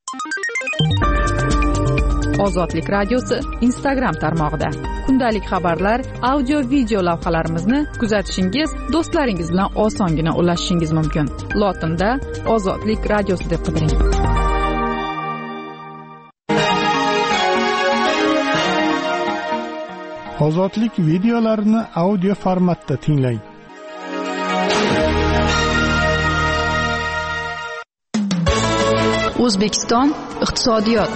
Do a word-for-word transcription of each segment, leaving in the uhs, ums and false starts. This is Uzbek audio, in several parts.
Ozodlik radiosi Instagram tarmog'ida kundalik xabarlar, audio video lavhalarimizni kuzatishingiz, do'stlaringiz bilan osongina ulashishingiz mumkin. Lotinda Ozodlik radiosi deb qidiring. Ozodlik videolarini audio formatda tinglang. O'zbekiston iqtisodiyot.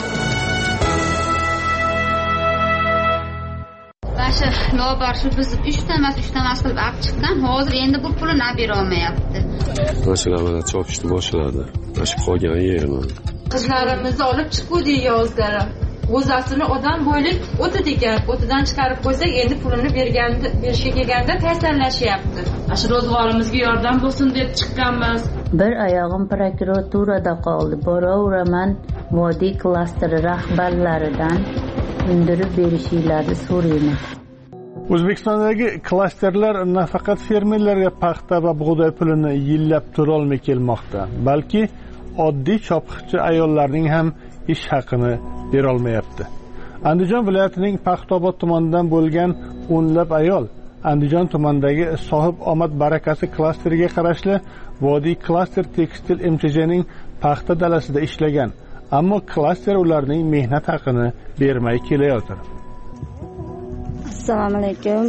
Shu lobar shu biz uchta emas, uchta emas qilib olib chiqqan. Hozir endi bu pulini olib bera olmayapti. Mashinani chopishni boshladi. Mana qolgan yerman. Qizlarimizni olib chiquvdi yozlari. O'zasini odam bo'ylik o'ti degan, o'tidan chiqarib qo'ysak, endi pulini berganda, berishga kelganda tayyorlashyapti. Shu ro'zg'orimizga yordam bo'lsin deb chiqqanmiz. Bir oyog'im prokuraturada qoldi. Boraveraman vodiy klasteri rahbarlaridan undirib berishingizni so'rayman. O'zbekistondagi klasterlar nafaqat fermerlarga paxta va bug'doy pulini yillab to'lolmay kelmoqda, balki oddiy chopiqchi ayollarning ham ish haqini bera olmayapti. Andijon viloyatining Paxtaobod tumanidan bo'lgan o'nlab ayol Andijon tumanidagi Sohib omad barakasi klasteriga qarashli Vodiy klaster tekstil M T J'ning paxta dalasida ishlagan, ammo klaster ularning mehnat haqini bermay kelayotir. Assalomu alaykum.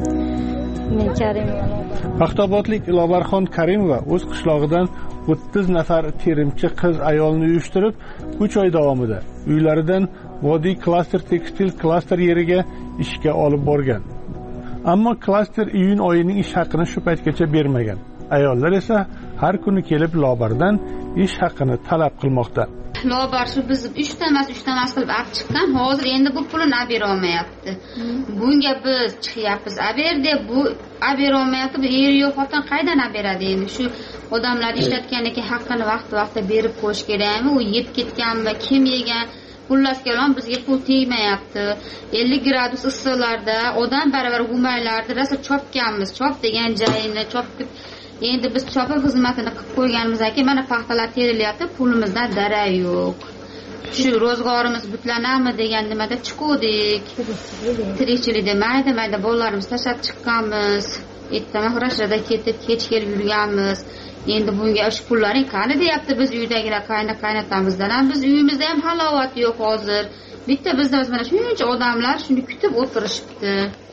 Men Karimova. Paxtaobodlik Lobarxon Karimova o'z qishlog'idan o'ttiz nafar terimchi qiz ayolni uyushtirib, uch oy davomida uylaridan Vodiy klaster tekstil klaster yeriga ishga olib borgan. Ammo klaster iyun oyining ish haqini shu paytgacha bermagan. Ayollar esa har kuni kelib Lobardan ish haqini talab qilmoqda. Lobar shu biz uchta emas, uchta emas qilib olib chiqqan. Hozir endi bu pulini olib bera olmayapti. Bunga biz chiqyapmiz, olib ber deb bu olib bera olmayapti. Bu er yo'q xotin qaydan olib beradi endi? Shu odamlar ishlatganiki haqqini vaqti-vaqtida berib qo'yish kerakmi? U yeb ketganmi, kim yegan? Xullas kalom bizga pul tegmayapti. ellik gradus issiqlarda odam baravar gumaylarda rosa chopganmiz. Chop degan joyini chopib endi biz chopib xizmatini qilib qo'yganmiz aka, mana paxtalar terilyapti, pulimizdan darak yo'q. Shu ro'zg'orimiz buklanami degan nimada chiqdik. Tirikchilikda mayda-mayda bolalarimiz tashlab chiqqanmiz. Ertaman xirashlarda ketib, kech kelib yurganmiz. Endi bunga shu pullaring qani deyapti biz uydagilar, qayna-qaynatamizdan ham biz uyimizda ham halovat yo'q hozir. Bitta bizda mana shuncha odamlar shuni kutib o'tirishibdi.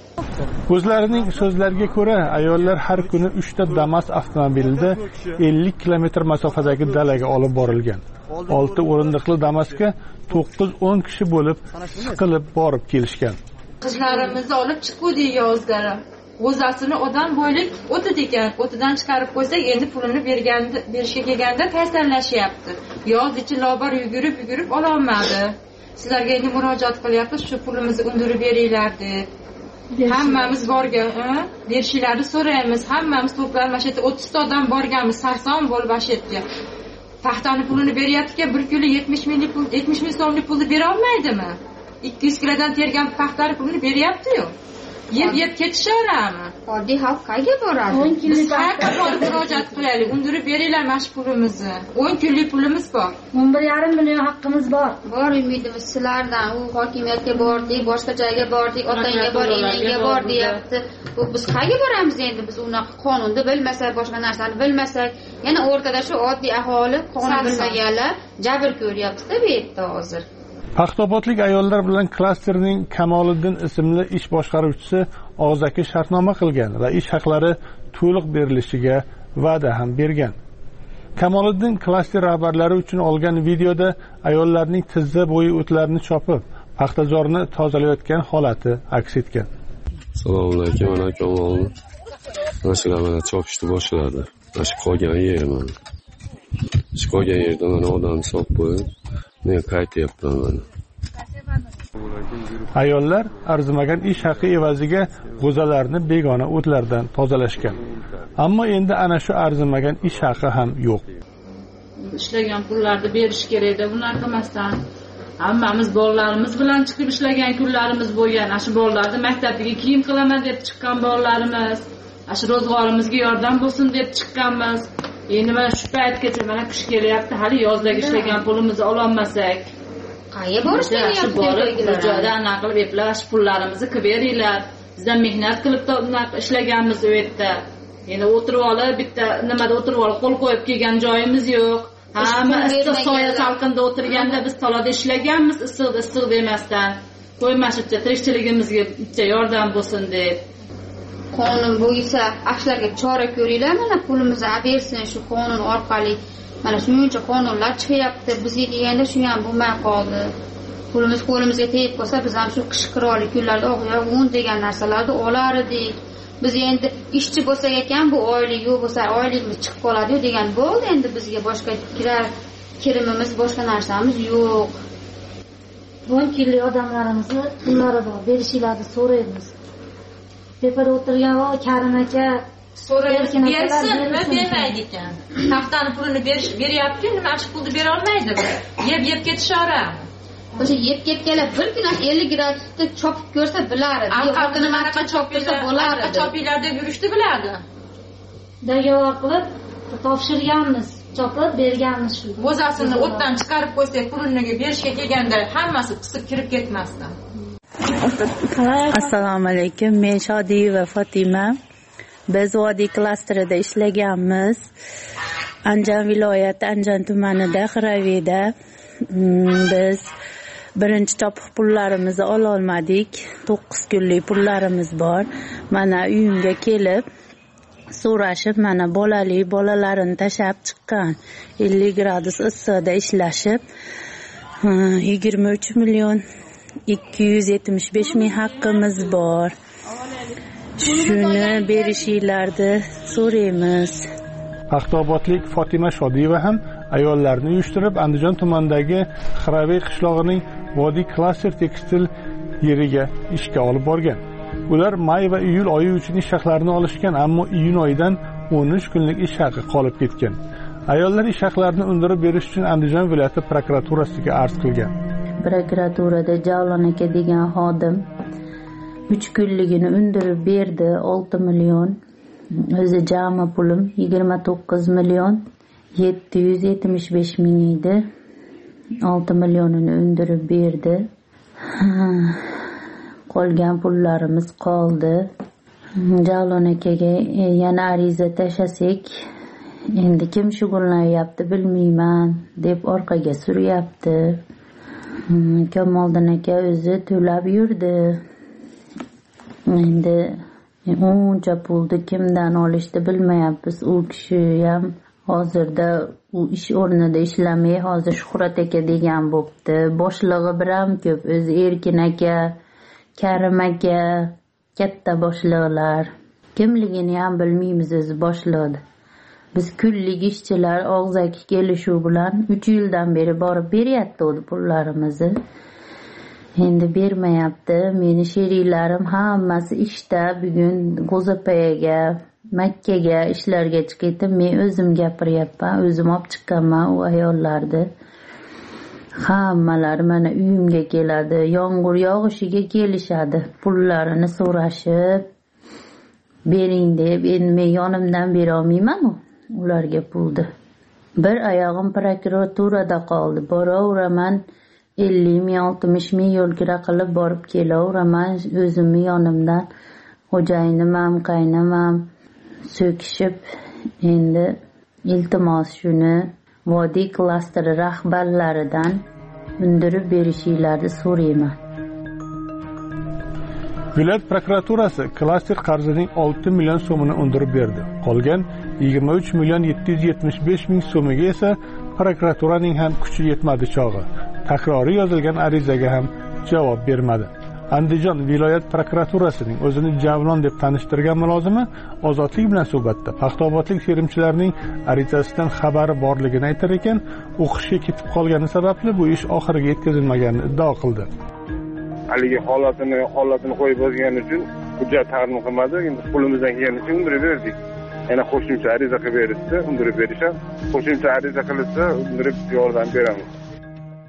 O'zlarining so'zlariga ko'ra, ayollar har kuni uchta Damas avtomobilida ellik kilometr masofadagi dalaga olib borilgan. olti o'rindiqli Damasga to'qqiz o'n kishi bo'lib, siqilib borib kelishgan. Qizlarimizni olib chiquvdi yozlari. O'zasini odam bo'ylik o'ti degan, o'tidan chiqarib qo'ysak, endi pulini berganda, berishga kelganda tayyorlashyapti. Yoz ichi Lobar yugurib-yugurib ola olmadi. Sizlarga endi murojaat qilyapmiz, shu pulimizni undirib beringlar deb. Hammamiz borgan, berishlarini so'raymiz. Hammamiz to'planib mana shu yerda o'ttiz ta odam borganmiz, sarson bo'lib mana shu yerga. Paxtani pulini beryapti-ki, bir kilo yetmish ming pul, yetmish ming so'mlik pulni bera olmaydimi? ikki yuz kilodan tergan paxtani pulini beryapti-yu. Yeb-yeb ketishaverami? Oddiy xalq qayerga boradi? Biz qayerga borib murojaat qilaylik? Undirib beringlar mana shu pulimizni. o'n kunlik pulimiz bor. o'n bir yarim million haqqimiz bor. Bor umidimiz sizlardan. U hokimiyatga bordik, boshqa joyga bordik, otangga bor, enangga bor deyapti. Bu biz qayerga boramiz endi? Biz unaqa qonunni bilmasak, boshqa narsani bilmasak, yana o'rtada shu oddiy aholi qonun bilmaganlar jabr ko'ryapti-da bu yerda hozir. Paxtaobodlik ayollar bilan klasterning Kamoliddin ismli ish boshqaruvchisi og'zaki shartnoma qilgan va ish haqlari to'liq berilishiga va'da ham bergan. Kamoliddin klaster rahbarlari uchun olgan videoda ayollarning tizza bo'yi o'tlarni chopib, paxtazorni tozalayotgan holati aks etgan. Assalomu alaykum, mana Kamoliddin. Mashinani chopishni boshladi. Mana shu qolgan yerman. Shu qolgan yerda mana odam solib qo'yib, men qaytyapman mana. Ayollar arzimagan ish haqi evaziga g'o'zalarni begona o'tlardan tozalashgan. Ammo endi ana shu arzimagan ish haqi ham yo'q. Ishlagan pullarni berish kerak edi, bunaqa qilmasdan. Hammamiz bolalarimiz bilan chiqib ishlagan kunlarimiz bo'lgan. Ana shu bolalarni maktabiga kiyim qilaman deb chiqqan bolalarimiz, ana shu ro'zg'orimizga yordam bo'lsin deb chiqqanmiz. endi mana shu paytgacha mana qish kelyapti, hali yozdagi ishlagan pulimizni ololmasak qayerga borish kerak? borib bir joyda anaqa qilib eplash, pullarimizni qilib beringlar. Bizdan mehnat qilib ishlaganmiz u yerda. Endi o'tirib olib bitta nimada o'tirib olib qo'l qo'yib kelgan joyimiz yo'q. Hamma issiq soya salqinda o'tirganda biz talada ishlaganmiz, issiq issiq demasdan. Qo'ymashibcha tirikchiligimizga bitta yordam bo'lsin deb. Qonun bo'yicha ashlarga chora ko'ringlar, mana pulimizni olib bersin shu qonun orqali. Mana shuncha qonunlar chiqyapti, bizga kelganda shu ham bo'lmay qoldi. Pulimiz qo'limizga tegib qolsa, biz ham shu qish qiroqli kunlarda o'g'yoq un degan narsalarni olar edik. Biz endi ishchi bo'lsak ekan, bu oylik yo'q bo'lsa, oyligimiz chiqib qoladi degan bo'ldi. Endi bizga boshqa kirar kirimimiz, boshqa narsamiz yo'q. Bonkili odamlarimizni pullari bor, berishinglarni so'raymiz. Tepada o'tirgan o Karim aka so'raymiz, bersinmi, bermaydi ekan. Haftani pulini berish beryapti, nima shu pulni bera olmaydimi? Yeb-yeb ketishaveradi. O'sha yeb ketganlar bir kun ellik gradusda chopib ko'rsa biladi. Aqalni manaqa chopib bo'lardi. Chopinglarda yurishni biladi. Dayoq qilib topshirganmiz, chopib berganmiz shu. Bo'zasini o'tdan chiqarib qo'ysak, pulini berishga kelganda hammasi qisib kirib ketmasdan. Assalomu alaykum. Men Shodiyeva Fatima. Biz Vodiy klasterida ishlaganmiz. Andijon viloyati Andijon tumanida Xiravida. Biz birinchi chopiq pullarimizni ola olmadik. to'qqiz kunlik pullarimiz bor. Mana uyimga kelib so'rashib, mana bolali bolalarini tashab chiqqan. ellik gradus issiqda ishlashib yigirma uch million ikki yuz yetmish besh ming haqqimiz bor. Shuni berishinglarni so'raymiz. Paxtaobodlik Fatima Shodiyeva ham ayollarni uyushtirib Andijon tumanidagi Xiravey qishlog'ining Vodiy klaster tekstil yeriga ishga olib borgan. Ular may va iyul oyi uchun ish haqlarini olishgan, ammo iyun oyidan o'n uch kunlik ish haqi qolib ketgan. Ayollar ish haqlarini undirib berish uchun Andijon viloyati prokuraturasiga arz qilgan. Prokuraturada Javlon aka degan xodim uch kunligini undirib berdi, olti million. O'zi jami pulim yigirma to'qqiz million yetti yuz yetmish besh ming edi. olti millionini undirib berdi. Qolgan pullarimiz qoldi. Javlon akaga yana ariza tashlasak, endi kim shug'ullanyapti bilmayman deb orqaga suryapti. Kamoliddin aka o'zi to'lab yurdi. Endi uncha pulni kimdan olishni bilmayapmiz. U kishi ham hozirda u ish o'rnida ishlamay, hozir Shuhrat aka degan bo'pti. Boshlig'i biram ko'p, o'zi Erkin aka, Karim aka, katta boshliqlar. Kimligini ham bilmaymiz o'zi boshliqni. Biz kunlik ishchilar og'zaki kelishuv bilan uch yildan beri borib beryapti o'zi pullarimizni. Endi bermayapti. Meni sheriklarim hammasi ishda. Bugun G'o'zapayaga, Makkaga ishlarga chiqdim. Men o'zim gapiryapman, o'zim olib chiqqanman u ayollarni. Hammalari mana uyimga keladi. Yomg'ir yog'ishiga kelishadi. Pullarini so'rashib bering deb. Endi men yonimdan bera olmayman-ku ularga pulni. Bir oyog'im prokuraturada qoldi. Boraveraman, ellik ming oltmish ming yo'lkira qilib borib kelaveraman. O'zimni yonimdan xo'jayinim ham, qaynam ham so'kishib, endi iltimos shuni Vodiy klasteri rahbarlaridan undirib berishinglarni so'rayman. Viloyat prokuraturasi klaster qarzining olti million so'mini undirib berdi. Qolgan yigirma uch million yetti yuz yetmish besh ming so'miga esa prokuraturaning ham kuchi yetmadi chog'i. Takroriy yozilgan arizaga ham javob bermadi. Andijon viloyat prokuraturasining o'zini Javlon deb tanishtirgan mulozimi Ozodlik bilan suhbatda paxtaobodlik terimchilarning arizasidan xabari borligini aytar ekan, o'qishga ketib qolgani sababli bu ish oxiriga yetkazilmaganini iddao qildi. Haligi holatini holatini qo'yib o'zgani uchun hujjat taqdim qilmadi. Endi qo'limizdan kelganicha undirib berdik. Yana qo'shimcha ariza qilib berishdi, undirib berishadi. Qo'shimcha ariza qilsa, undirib yordam beramiz.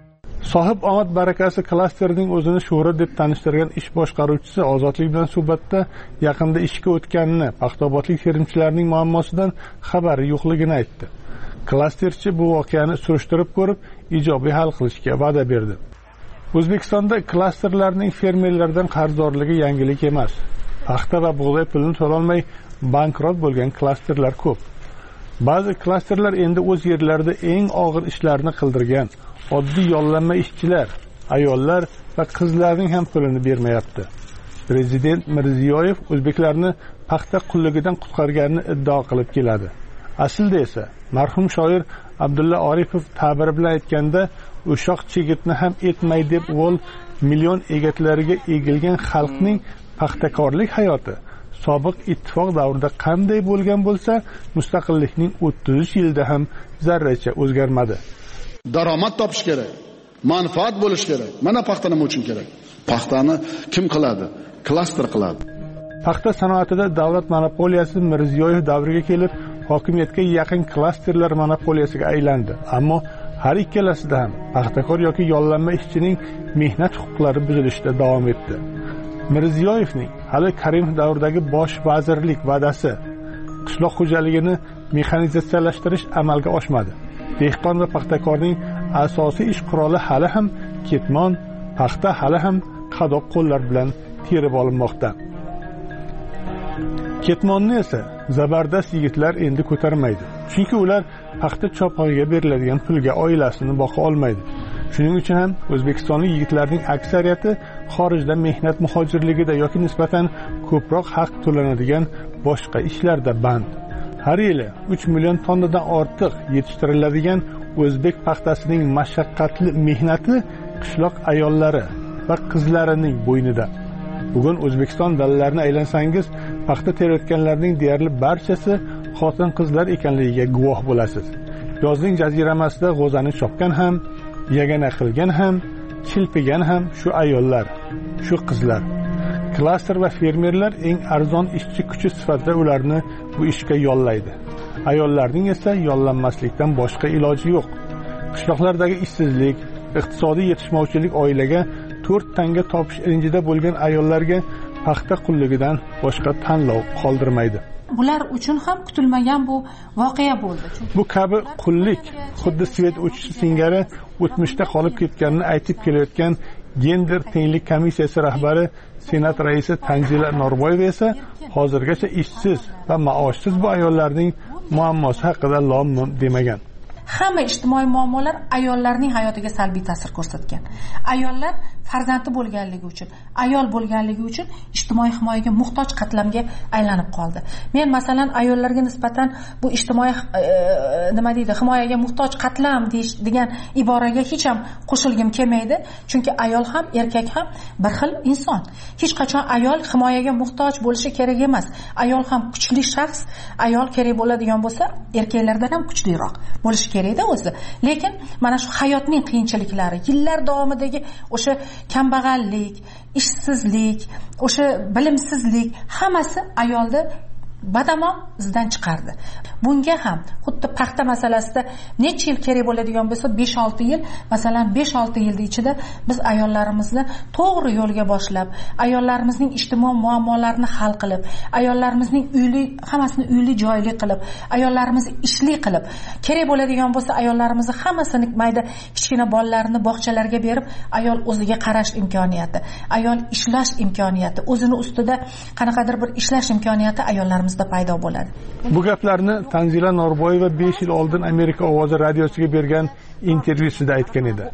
Sohib omad barakasi klasterning o'zini shuhrat deb tanishtirgan ish boshqaruvchisi Ozodlik bilan suhbatda yaqinda ishga o'tganini, paxtaobodlik terimchilarning muammosidan xabari yo'qligini aytdi. Klasterchi bu voqeani surishtirib ko'rib, ijobiy hal qilishga va'da berdi. O'zbekistonda klasterlarning fermerlardan qarzdorligi yangilik emas. Paxta va bug'doy pulini to'lolmay bankrot bo'lgan klasterlar ko'p. Ba'zi klasterlar endi o'z yerlarida eng og'ir ishlarni qildirgan oddiy yollanma ishchilar, ayollar va qizlarning ham pulini bermayapti. Prezident Mirziyoyev o'zbeklarni paxta qulligidan qutqarganini iddao qilib keladi. Aslida esa marhum shoir Abdulla Oripov ta'biri bilan aytganda, o'shoq chigitni ham etmay deb o'l million egatlariga egilgan xalqning paxtakorlik hayoti sobiq ittifoq davrida qanday bo'lgan bo'lsa, mustaqillikning o'ttiz uch yilda ham zarracha o'zgarmadi. Daromad topish kerak, manfaat bo'lish kerak. Mana paxta nima uchun kerak? Paxtani kim qiladi? Klaster qiladi. Paxta sanoatida davlat monopoliyasi Mirziyoyev davriga kelib, hokimiyatga yaqin klasterlar monopoliyasiga aylandi. Ammo har ikkalasida ham paxtakor yoki yollanma ishchining mehnat huquqlari buzilishda davom etdi. Mirziyoyevning hali Karimov davridagi bosh vazirlik va'dasi qishloq xo'jaligini mexanizatsiyalashtirish amalga oshmadi. Dehqon va paxtakorning asosiy ish quroli hali ham ketmon, paxta hali ham qadoq qo'llar bilan terib olinmoqda. Ketmonni esa zabardast yigitlar endi ko'tarmaydi. Chunki ular paxta chopog'iga beriladigan pulga oilasini boqa olmaydi. Shuning uchun ham o'zbekistonlik yigitlarning aksariyati xorijda mehnat muhojirligida yoki nisbatan ko'proq haq to'lanadigan boshqa ishlarda band. Har yili uch million tonnadan ortiq yetishtiriladigan o'zbek paxtasining mashaqqatli mehnati qishloq ayollari va qizlarining bo'ynida. Bugun O'zbekiston dallalarini aylansangiz, paxta terayotganlarning deyarli barchasi xotin-qizlar ekanligiga guvoh bo'lasiz. Yozning jaziramasida g'o'zani chopgan ham, yagana qilgan ham, chilpigan ham shu ayollar, shu qizlar. Klaster va fermerlar eng arzon ishchi kuchi sifatida ularni bu ishga yollaydi. Ayollarning esa yollanmaslikdan boshqa iloji yo'q. Qishloqlardagi ishsizlik, iqtisodiy yetishmovchilik oilaga to'rt tanga topish ilinjida bo'lgan ayollarga paxta qulligidan boshqa tanlov qoldirmaydi. Bular uchun ham kutilmagan bu voqea bo'ldi. Bu kabi qullik xuddi svet o'chishi singari o'tmishda qolib ketganini aytib kelayotgan Gender tenglik komissiyasi rahbari Senat raisi Tanzila Norboyeva esa hozirgacha ishsiz va maoshsiz bu ayollarning muammosi haqida lom-mim demagan. Hamma ijtimoiy muammolar ayollarning hayotiga salbiy ta'sir ko'rsatgan. Ayollar farzandi bo'lganligi uchun, ayol bo'lganligi uchun ijtimoiy himoyaga muhtoj qatlamga aylanib qoldi. Men masalan ayollarga nisbatan bu ijtimoiy e, nima deydi, himoyaga muhtoj qatlam degan iboraga hech ham qo'shilgim kelmaydi, chunki ayol ham, erkak ham bir xil inson. Hech qachon ayol himoyaga muhtoj bo'lishi kerak emas. Ayol ham kuchli shaxs, ayol kerak bo'ladigan bo'lsa, erkaklardan ham kuchliroq bo'lishi kerakda o'zi. Lekin mana shu hayotning qiyinchiliklari, yillar davomidagi o'sha kambag'allik, ishsizlik, o'sha bilimsizlik hammasi ayolni badamon izdan chiqardi. Bunga ham xuddi paxta masalasida necha yil kerak bo'ladigan bo'lsa, besh olti yil, masalan besh olti yil ichida biz ayollarimizni to'g'ri yo'lga boshlab, ayollarimizning ijtimoiy muammolarini hal qilib, ayollarimizning uyli, hammasini uyli joyli qilib, ayollarimizni ishli qilib, kerak bo'ladigan bo'lsa ayollarimizni hammasini mayda kichkina bolalarni bog'chalarga berib, ayol o'ziga qarash imkoniyati, ayol ishlash imkoniyati, o'zini ustida qanaqadir bir ishlash imkoniyati ayollarimiz paydo bo'ladi. Bu gaplarni Tanzila Norboyeva besh yil oldin Amerika ovozi radiosiga bergan intervyusida aytgan edi.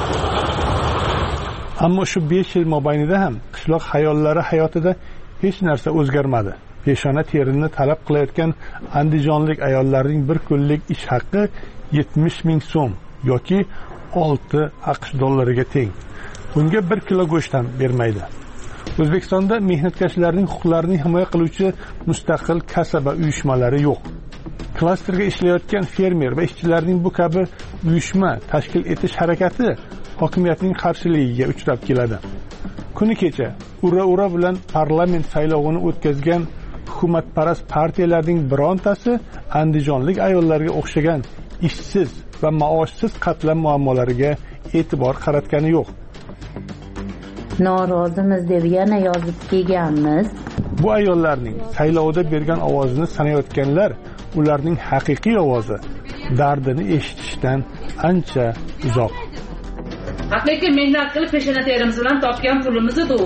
Ammo shu besh yil mobaynida ham qishloq ayollari hayotida hech narsa o'zgarmadi. Peshona terini talab qilayotgan andijonlik ayollarning bir kunlik ish haqqi yetmish ming so'm yoki olti AQSh dollariga teng. Bunga bir kilo go'sht ham bermaydi. O'zbekistonda mehnatkashlarning huquqlarini himoya qiluvchi mustaqil kasaba uyushmalari yo'q. Klasterga ishlayotgan fermer va ishchilarning bu kabi uyushma tashkil etish harakati hokimiyatning qarshiligiga uchrab keladi. Kuni kecha ura-ura bilan parlament saylovini o'tkazgan hukumatparast partiyalarning birontasi andijonlik ayollarga o'xshagan ishsiz va maoshsiz qatlam muammolariga e'tibor qaratgani yo'q. Norozimiz deb yana yozib kelganmiz. Bu ayollarning saylovda bergan ovozini sanayotganlar ularning haqiqiy ovozi, dardini eshitishdan ancha uzoq. Haqiqiy mehnat qilib peshona terimiz bilan topgan pulimizni-ku.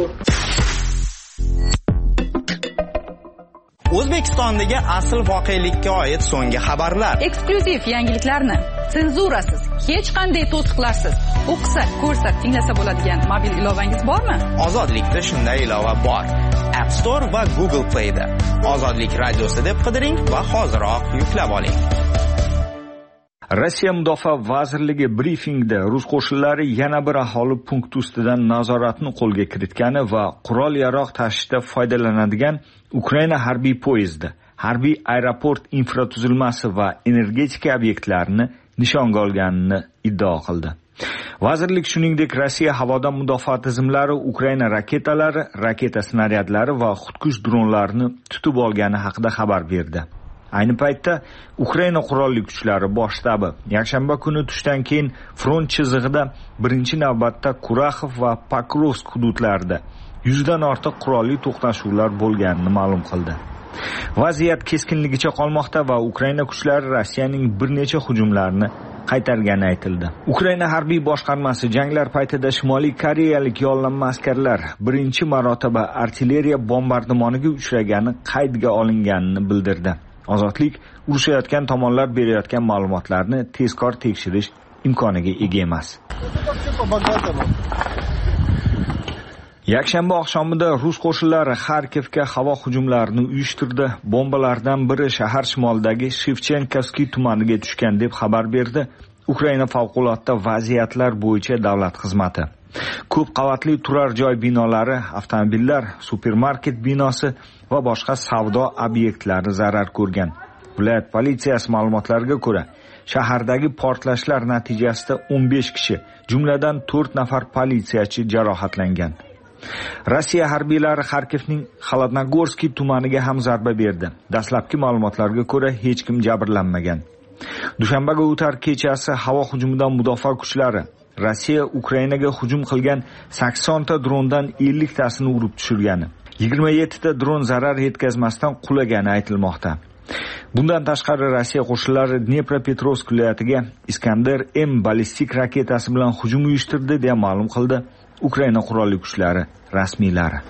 O'zbekistondagi asl voqelikka oid so'nggi xabarlar. Eksklyuziv yangiliklarni senzurasiz, hech qanday to'siqlarsiz o'qisa, ko'rsa, tinglasa bo'ladigan mobil ilovangiz bormi? Ozodlikda shunday ilova bor. App Store va Google Play da. Ozodlik radiosi deb qidiring va hoziroq yuklab oling. Rossiya Mudofaa vazirligi brifingda rus qo'shinlari yana bir aholi punkti ustidan nazoratni qo'lga kiritgani va qurol-yarog' tashishda foydalanadigan Ukraina harbiy poyezdi, harbiy aeroport infratuzilmasi va energetika obyektlarini nishonga olganini iddao qildi. Vazirlik shuningdek Rossiya havodan mudofaa tizimlari Ukraina raketalari, raketa snaryadlari va xudkush dronlarini tutib olgani haqida xabar berdi. Ayni paytda Ukraina qurolli kuchlari bosh shtabi yakshanba kuni tushdan keyin front chizig'ida birinchi navbatda Kuraxov va Pokrovsk hududlarida yuzdan ortiq qurolli to'qnashuvlar bo'lganini ma'lum qildi. Vaziyat keskinligicha qolmoqda va Ukraina kuchlari Rossiyaning bir necha hujumlarini qaytargani aytildi. Ukraina harbiy boshqarmasi janglar paytida Shimoliy Koreyalik yollanma askarlar birinchi marotaba artilleriya bombardimoniga uchragani qaydga olinganini bildirdi. Ozodlik urushayotgan tomonlar berayotgan ma'lumotlarni tezkor tekshirish imkoniga ega emas. Yakshanba oqshomida rus qo'shinlari Xarkivga havo hujumlarini uyushtirdi. Bombalardan biri shahar shimolidagi Shevchenkovskiy tumaniga tushgan deb xabar berdi Ukraina favqulodda vaziyatlar bo'yicha davlat xizmati. Ko'p qavatli turar joy binolari, avtomobillar, supermarket binosi va boshqa savdo obyektlari zarar ko'rgan. Viloyat politsiyasi ma'lumotlariga ko'ra, shahardagi portlashlar natijasida o'n besh kishi, jumladan to'rt nafar politsiyachi jarohatlangan. Rossiya harbiylari Xarkivning Xolodnogorskiy tumaniga ham zarba berdi. Dastlabki ma'lumotlarga ko'ra hech kim jabrlanmagan. Dushanbaga o'tar kechasi havo hujumidan mudofaa kuchlari Rossiya Ukrainaga hujum qilgan sakson ta drondan ellik tasini urib tushirgani, yigirma yetti ta dron zarar yetkazmasdan qulagani aytilmoqda. Bundan tashqari Rossiya qo'shinlari Dnepropetrovsk viloyatiga Iskander M ballistik raketasi bilan hujum uyushtirdi deya ma'lum qildi Ukraina qurolli kuchlari rasmiylari.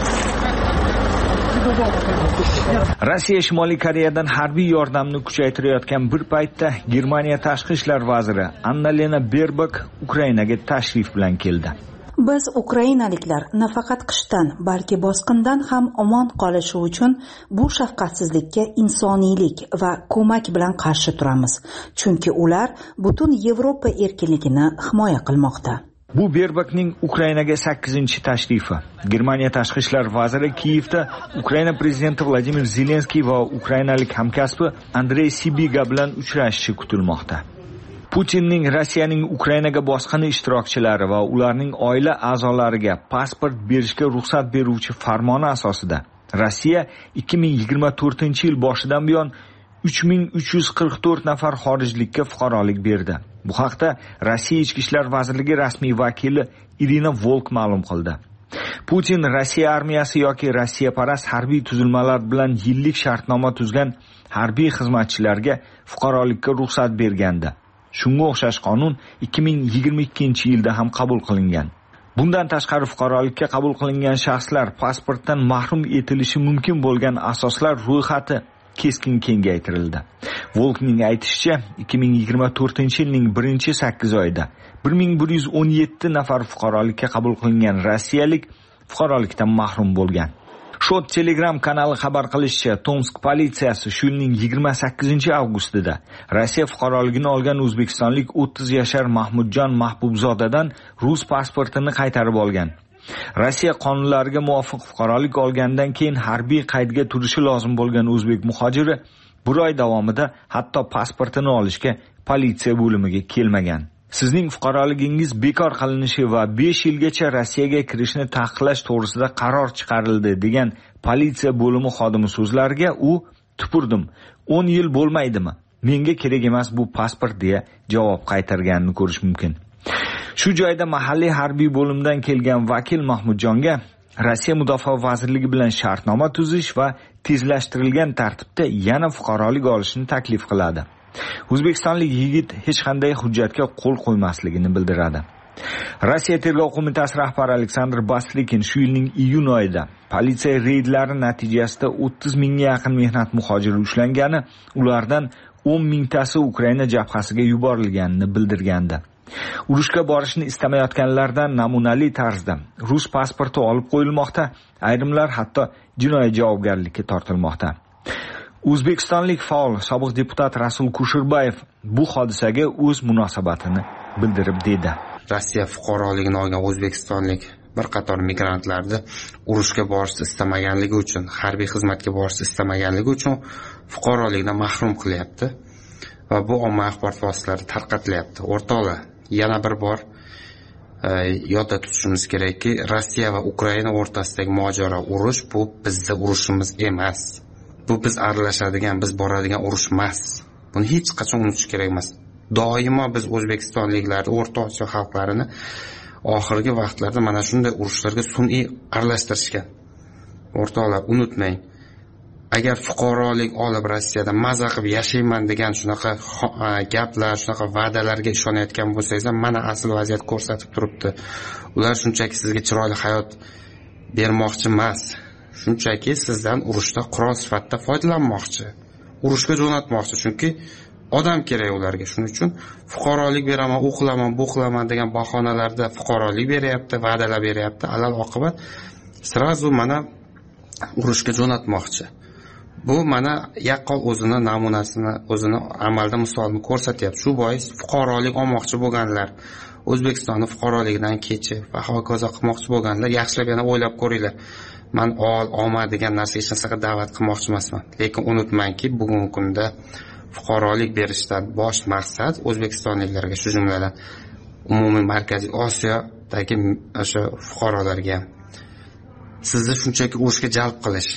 Rossiya Shimoliy Koreyadan harbiy yordamni kuchaytirayotgan bir paytda Germaniya tashqi ishlar vaziri Annalena Baerbock Ukrainaga tashrif bilan keldi. Biz ukrainaliklar nafaqat qishdan, balki bosqindan ham omon qolishi uchun bu shafqatsizlikka insoniylik va ko'mak bilan qarshi turamiz. Chunki ular butun Yevropa erkinligini himoya qilmoqda. Bu Baerbockning Ukrainaga sakkizinchi tashrifi. Germaniya tashqi ishlar vaziri Kiyevda Ukraina prezidenti Vladimir Zelenskiy va ukrainalik hamkasbi Andrey Sibiga bilan uchrashishi kutilmoqda. Putinning Rossiyaning Ukrainaga bosqini ishtirokchilari va ularning oila a'zolariga pasport berishga ruxsat beruvchi farmoni asosida Rossiya ikki ming yigirma to'rtinchi yil boshidan buyon uch ming uch yuz qirq to'rt nafar xorijlikka fuqarolik berdi. Bu haqda Rossiya Ichki ishlar vazirligi rasmiy vakili Irina Volk ma'lum qildi. Putin Rossiya armiyasi yoki Rossiyaparast harbiy tuzilmalar bilan yillik shartnoma tuzgan harbiy xizmatchilarga fuqarolikka ruxsat bergandi. Shunga o'xshash qonun ikki ming yigirma ikkinchi yilda ham qabul qilingan. Bundan tashqari fuqarolikka qabul qilingan shaxslar pasportdan mahrum etilishi mumkin bo'lgan asoslar ro'yxati keskin kengaytirildi. Volkning aytishicha, ikki ming yigirma to'rtinchi yilning birinchi sakkiz oyida bir ming bir yuz o'n yetti nafar fuqarolikka qabul qilingan rossiyalik fuqarolikdan mahrum bo'lgan. Shot Telegram kanali xabar qilishicha, Tomsk politsiyasi shu yilning yigirma sakkizinchi avgustida Rossiya fuqaroligini olgan o'zbekistonlik o'ttiz yashar Mahmudjon Mahbubzodadan rus pasportini qaytarib olgan. Rossiya qonunlariga muvofiq fuqarolik olgandan keyin harbiy qaydga turishi lozim bo'lgan o'zbek muhojiri bir oy davomida hatto pasportini olishga politsiya bo'limiga kelmagan. Sizning fuqaroligingiz bekor qilinishi va besh yilgacha Rossiyaga kirishni taqiqlash to'g'risida qaror chiqarildi degan politsiya bo'limi xodimi so'zlariga u tupurdim. o'n yil bo'lmaydimi? Menga kerak emas bu pasport deya javob qaytarganini ko'rish mumkin. Shu joyda mahalliy harbiy bo'limdan kelgan vakil Mahmudjonga Rossiya Mudofaa vazirligi bilan shartnoma tuzish va tezlashtirilgan tartibda yana fuqarolik olishni taklif qiladi. O'zbekistonlik yigit hech qanday hujjatga qo'l qo'ymasligini bildiradi. Rossiya Tergov qo'mitasi rahbari Aleksandr Bastrikin shu yilning iyun oyida politsiya reydlari natijasida o'ttiz mingga yaqin mehnat muhojiri ushlangani, ulardan o'n mingtasi Ukraina jabhasiga yuborilganini bildirgandi. Urushga borishni istamayotganlardan namunali tarzda rus pasporti olib qo'yilmoqda, ayrimlar hatto jinoiy javobgarlikka tortilmoqda. O'zbekistonlik faol sobiq deputat Rasul Kushirbayev bu hodisaga o'z munosabatini bildirib dedi. Rossiya fuqaroligini olgan o'zbekistonlik bir qator migrantlarni urushga borishni istamaganligi uchun, harbiy xizmatga borishni istamaganligi uchun fuqarolikdan mahrum qilyapti va bu ommaviy axborot vositalarida tarqatilyapti. O'rtoqlar, yana bir bor e, yodda tutishimiz kerakki, Rossiya va Ukraina o'rtasidagi mojaro, urush bu bizning urushimiz emas. Bu biz aralashadigan, biz boradigan urush emas. Buni hech qachon unutish kerak emas. Doimo biz O'zbekistonliklar, O'rta Osiyo xalqlarini oxirgi vaqtlarda mana shunday urushlarga sun'iy aralashtirishgan. O'rtoqlar, unutmang. Agar fuqarolik olib Rossiyada maza qilib yashayman degan shunaqa gaplar, shunaqa va'dalarga ishonayotgan bo'lsangiz, mana asl vaziyat ko'rsatib turibdi. Ular shunchaki sizga chiroyli hayot bermoqchi emas. Shunchaki sizdan urushda qurol sifatida foydalanmoqchi. Urushga jo'natmoqchi, chunki odam kerak ularga. Shuning uchun fuqarolik beraman, u qilaman, bu qilaman degan bahonalarda fuqarolik beryapti, va'dalar beryapti. Alal oqibat sirazu mana urushga jo'natmoqchi. Bu mana yaqqol o'zini namunasini, o'zini amalda misolini ko'rsatyapti. Shu bois fuqarolik olmoqchi bo'lganlar, O'zbekistonning fuqaroligidan kechib va hokazo qilmoqchi bo'lganlar yaxshilab yana o'ylab ko'ringlar. Men ol, olma degan narsa hech narsaga da'vat qilmoqchi emasman. Lekin unutmangki, bugungi kunda fuqarolik berishdan bosh maqsad o'zbekistonliklarga, shu jumladan umumiy Markaziy Osiyodagi o'sha fuqarolarga sizni shunchaki urushga jalb qilish.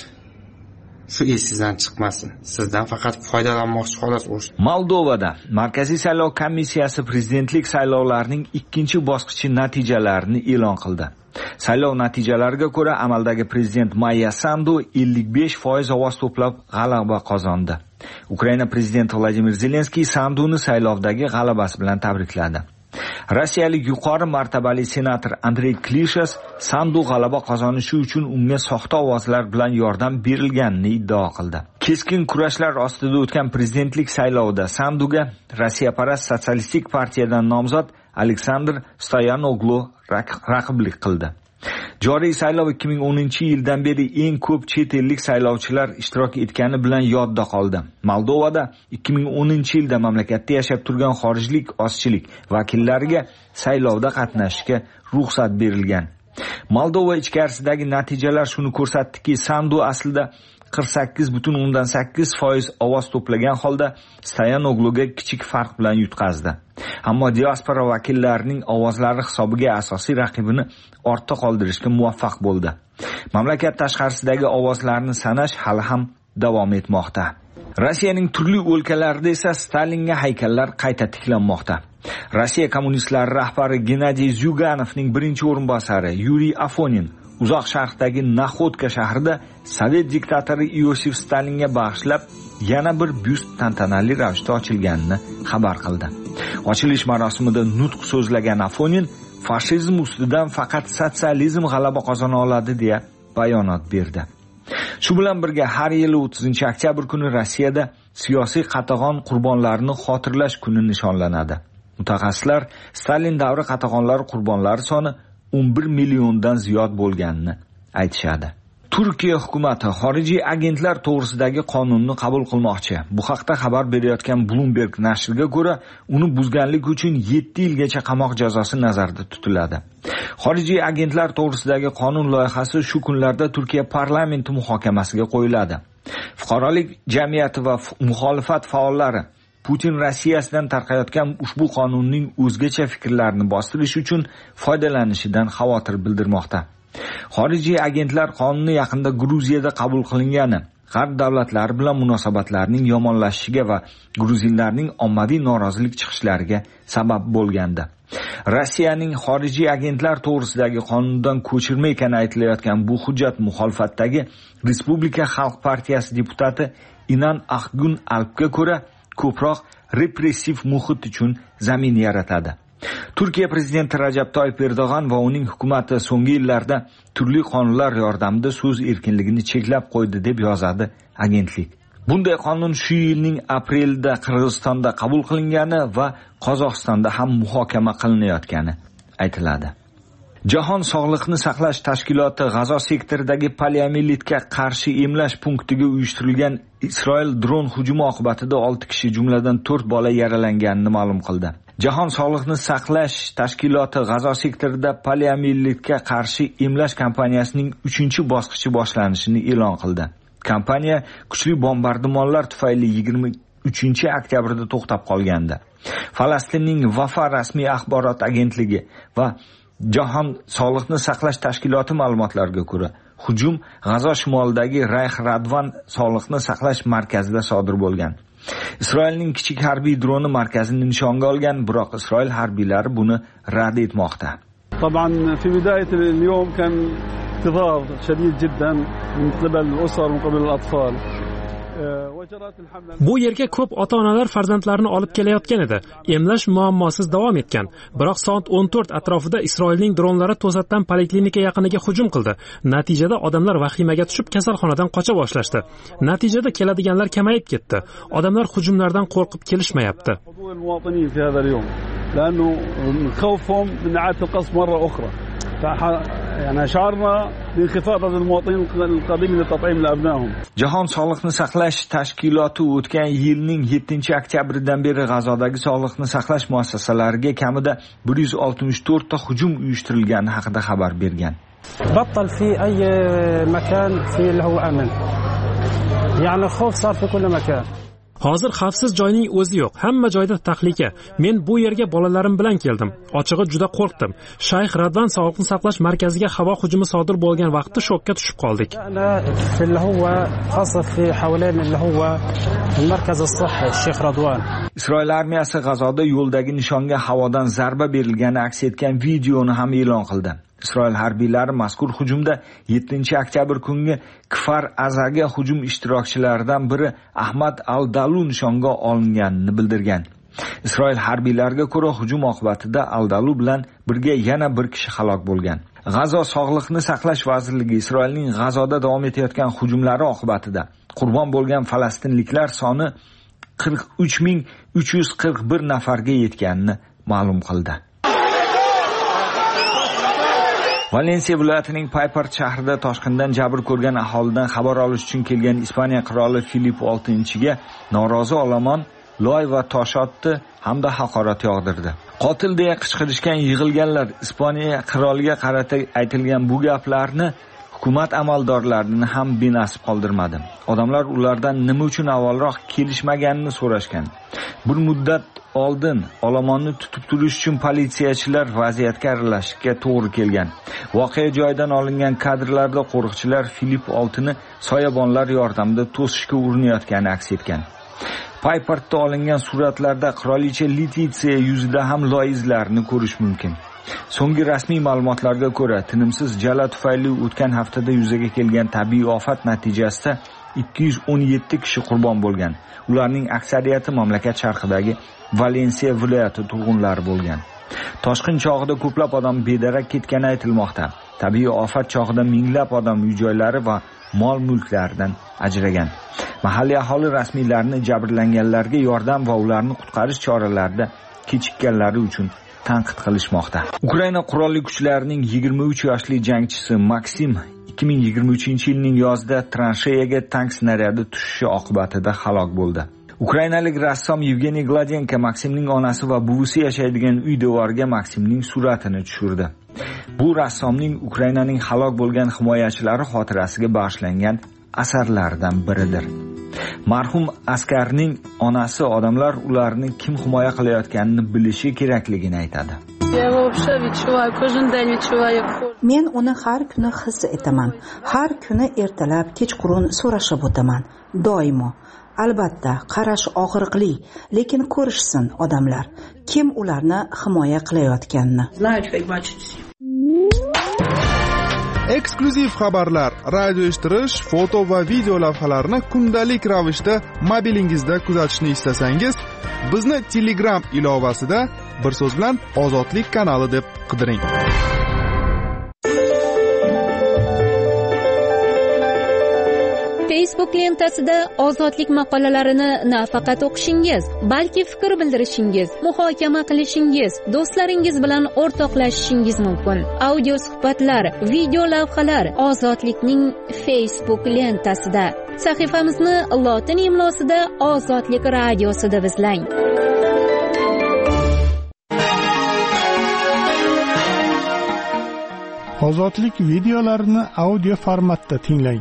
Shu esingizdan chiqmasin. Sizdan faqat foydalanmoqchi xolos urush. Moldovada Markaziy saylov komissiyasi prezidentlik saylovlarining ikkinchi bosqichi natijalarini e'lon qildi. Saylov natijalariga ko'ra amaldagi prezident Maya Sandu ellik besh foiz ovoz to'plab g'alaba qozondi. Ukraina prezidenti Vladimir Zelenskiy Sanduni saylovdagi g'alabasi bilan tabrikladi. Rossiyalik yuqori martabali senator Andrey Klishas Sandu g'alaba qozonishi uchun unga soxta ovozlar bilan yordam berilganini iddao qildi. Keskin kurashlar ostida o'tgan prezidentlik saylovida Sanduga Rossiyaparast sotsialistik partiyadan nomzod Aleksandr Stoyanoglu raqiblik qildi. Joriy saylov ikki ming o'ninchi yildan beri eng ko'p chet ellik saylovchilar ishtirok etgani bilan yodda qoldi. Moldovada ikki ming o'ninchi yilda mamlakatda yashab turgan xorijlik ozchilik vakillariga saylovda qatnashishga ruxsat berilgan. Moldova ichkarisidagi natijalar shuni ko'rsatdiki, Sandu aslida qirq sakkiz butun o'ndan sakkiz foiz ovoz to'plagan holda Stoyanogluga kichik farq bilan yutqazdi. Ammo diaspora vakillarining ovozlari hisobiga asosiy raqibini ortda qoldirishga muvaffaq bo'ldi. Mamlakat tashqarisidagi ovozlarni sanash hali ham davom etmoqda. Rossiyaning turli o'lkalarida esa Stalinga haykallar qayta tiklanmoqda. Rossiya kommunistlari rahbari Gennadiy Zyuganovning birinchi o'rinbosari Yuriy Afonin uzoq sharqdagi Naxodka shahrida Sovet diktatori Iosif Stalinga bag'ishlab yana bir byust tantanali ravishda ochilganini xabar qildi. Ochilish marosimida nutq so'zlagan Afonin fashizm ustidan faqat sotsializm g'alaba qozona oladi deya bayonot berdi. Shu bilan birga har yili o'ttizinchi oktyabr kuni Rossiyada siyosiy qatag'on qurbonlarini xotirlash kuni nishonlanadi. Mutaxassislar Stalin davri qatag'onlari qurbonlari soni o'n bir milliondan ziyod bo'lganini aytishadi. Turkiya hukumati xorijiy agentlar to'g'risidagi qonunni qabul qilmoqchi. Bu haqda xabar berayotgan Bloomberg nashriga ko'ra, uni buzganlik uchun yetti yilgacha qamoq jazosi nazarda tutiladi. Xorijiy agentlar to'g'risidagi qonun loyihasi shu kunlarda Turkiya parlamenti muhokamasiga qo'yiladi. Fuqarolik jamiyati va muxolifat faollari Putin Rossiyasidan tarqayotgan ushbu qonunning o'zgacha fikrlarini bostirish uchun foydalanishidan xavotir bildirmoqda. Xorijiy agentlar qonuni yaqinda Gruziyada qabul qilingani G'arb davlatlari bilan munosabatlarning yomonlashishiga va gruzinlarning ommaviy norozilik chiqishlariga sabab bo'lgandi. Rossiyaning xorijiy agentlar to'g'risidagi qonundan ko'chirma ekani aytilayotgan bu hujjat muxolifatdagi Respublika Xalq partiyasi deputati Inan Axgun Alpga ko'ra ko'proq repressiv muhit uchun zamin yaratadi. Turkiya prezidenti Rajab Toyyib Erdo'g'an va uning hukumati so'nggi yillarda turli qonunlar yordamida so'z erkinligini cheklab qo'ydi deb yozadi agentlik. Bunday qonun shu yilning aprelida Qirg'izistonda qabul qilingani va Qozog'istonda ham muhokama qilinayotgani aytiladi. Jahon sog'liqni saqlash tashkiloti G'azo sektoridagi poliomielitga qarshi emlash punktiga uyushtirilgan Isroil dron hujumi oqibatida olti kishi jumladan to'rt bola yaralanganini ma'lum qildi. Jahon sog'liqni saqlash tashkiloti G'azo sektorida poliomielitga qarshi emlash kampaniyasining uchinchi bosqichi boshlanishini e'lon qildi. Kompaniya kuchli bombardimonlar tufayli yigirma uchinchi oktyabrda to'xtab qolgandi. Falastinning Vafa rasmiy axborot agentligi va Jahon sog'liqni saqlash tashkiloti ma'lumotlariga ko'ra, hujum G'azo shimolidagi Rayx Radvan sog'liqni saqlash markazida sodir bo'lgan. Isroilning kichik harbiy droni markazini nishonga olgan, biroq Isroil harbiylari buni rad etmoqda. طبعا في بداية اليوم كان انتظار شديد جدا من قبل الأسر ومن قبل الأطفال. Bu yerga ko'p ota-onalar farzandlarini olib kelayotgan edi. Emlash muammosiz davom etgan. Biroq soat o'n to'rt atrofida Isroilning dronlari to'satdan poliklinika yaqiniga hujum qildi. Natijada odamlar vahimaga tushib kasalxonadan qocha boshlashdi. Natijada keladiganlar kamayib ketdi. Odamlar hujumlardan qo'rqib kelishmayapti. يعني شعرنا بانخفاض هذا المواطنين القادمين لتطعيم لأبنائهم. Jahon sog'liqni saqlash tashkiloti o'tgan yilning yettinchi oktyabridan beri G'azodagi sog'liqni saqlash muassasalariga kamida bir yuz oltmish to'rt ta hujum uyushtirilgani haqida xabar bergan. بطل في أي مكان في اللي هو أمن. يعني الخوف صار في كل مكان. Hozir xavfsiz joyning o'zi yo'q. Hamma joyda tahlika. Men bu yerga bolalarim bilan keldim. Ochig'i juda qo'rqdim. Shayx Radvan sog'liqni saqlash markaziga havo hujumi sodir bo'lgan vaqtda shokka tushib qoldik. اللي هو خاصة في حوالين اللي هو المركز الصحي الشيخ رضوان. Isroil armiyasi G'azoda yo'ldagi nishonga havodan zarba berilgani aks etgan videoni ham e'lon qildi. Isroil harbiylari mazkur hujumda yettinchi oktyabr kungi Kfar Azaga hujum ishtirokchilaridan biri Ahmad Al-Dalu nishonga olinganini bildirgan. Isroil harbiylariga ko'ra hujum oqibatida Al-Dalu bilan birga yana bir kishi halok bo'lgan. G'azo sog'liqni saqlash vazirligi Isroilning G'azoda davom etayotgan hujumlari oqibatida qurbon bo'lgan falastinliklar soni qirq uch ming uch yuz qirq bir nafarga yetganini ma'lum qildi. Valensiya viloyatining Paypart shahrida toshqindan jabr ko'rgan aholidan xabar olish uchun kelgan Ispaniya qiroli Filip oltinchiga norozi olomon loy va tosh otdi hamda haqorat yog'dirdi. Qotil deya qichqirishgan yig'ilganlar Ispaniya qiroliga qarata aytilgan bu gaplarni hukumat amaldorlarini ham benasib qoldirmadi. Odamlar ulardan nima uchun avvalroq kelishmaganini so'rashgan. Bir muddat oldin olomonni tutib turish uchun politsiyachilar vaziyatga aralashishga to'g'ri kelgan. Voqea joyidan olingan kadrlarda qo'riqchilar Filip oltini soyabonlar yordamida to'sishga urinayotgani aks etgan. Paypartda olingan suratlarda qirolicha Letitsiya yuzida ham loy izlarini ko'rish mumkin. So'nggi rasmiy ma'lumotlarga ko'ra, tinimsiz jala tufayli o'tgan haftada yuzaga kelgan tabiiy ofat natijasida ikki yuz o'n yetti kishi qurbon bo'lgan. Ularning aksariyati mamlakat sharqidagi Valensiya viloyati turg'unlari bo'lgan. Toshqin chog'ida ko'plab odam bedarak ketgani aytilmoqda. Tabiiy ofat chog'ida minglab odam uy-joylari va mol-mulklaridan ajragan. Mahalliy aholi rasmiylarni jabrlanganlarga yordam va ularni qutqarish choralarida kechikkanlari uchun tanqid qilishmoqda. Ukraina qurolli kuchlarining yigirma uch yoshli jangchisi Maksim ikki ming yigirma uchinchi yilning yozida transheyaga tank snaryadi tushishi oqibatida halok bo'ldi. Ukrainalik rassom Yevgeniy Gladenko Maksimning onasi va buvisi yashaydigan uy devoriga Maksimning suratini tushirdi. Bu rassomning Ukrainaning halok bo'lgan himoyachilari xotirasiga bag'ishlangan asarlaridan biridir. Marhum askarning onasi odamlar ularni kim himoya qilayotganini bilishi kerakligini aytadi. Men uni har kuni his etaman. Har kuni ertalab kechqurun so'rashib o'taman. Doimo. Albatta, qarash og'riqli, lekin ko'rishsin odamlar, kim ularni himoya qilayotganini. Eksklyuziv xabarlar, radio eshittirish, foto va video lavhalarni kundalik ravishda mobilingizda kuzatishni istasangiz, bizni Telegram ilovasida bir so'z bilan Ozodlik kanali deb qidiring. Facebook lentasida ozodlik maqolalarini nafaqat o'qishingiz, balki fikr bildirishingiz, muhokama qilishingiz, do'stlaringiz bilan o'rtoqlashishingiz mumkin. Audio suhbatlar, video lavhalar Ozodlikning Facebook lentasida. Sahifamizni lotin imlosida Ozodlik radiosi deb izlang. Ozodlik videolarini audio formatda tinglang.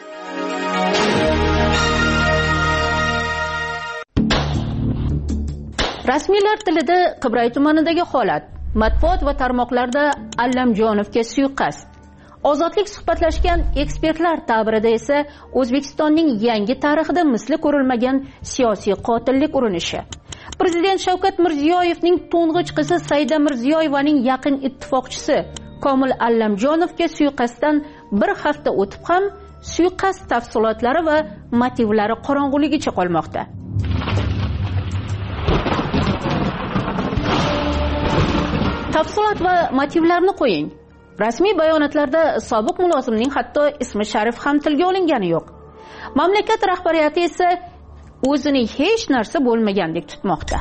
Rasmiylar tilida Qibray tumanidagi holat, matbuot va tarmoqlarda Allamjonovga suiqasd. Ozodlik suhbatlashgan ekspertlar ta'birida esa O'zbekistonning yangi tarixida misli ko'rilmagan siyosiy qotillik urinishi. Prezident Shavkat Mirziyoyevning to'ng'ich qizi Saida Mirziyoyevaning yaqin ittifoqchisi Komil Allamjonovga suiqasddan bir hafta o'tib ham suiqasd tafsilotlari va motivlari qorong'uligicha qolmoqda. Tafsilot va motivlarni qo'ying. Rasmiy bayonotlarda sobiq mulozimning hatto ismi sharif ham tilga olingani yo'q. Mamlakat rahbariyati esa o'zini hech narsa bo'lmagandek tutmoqda.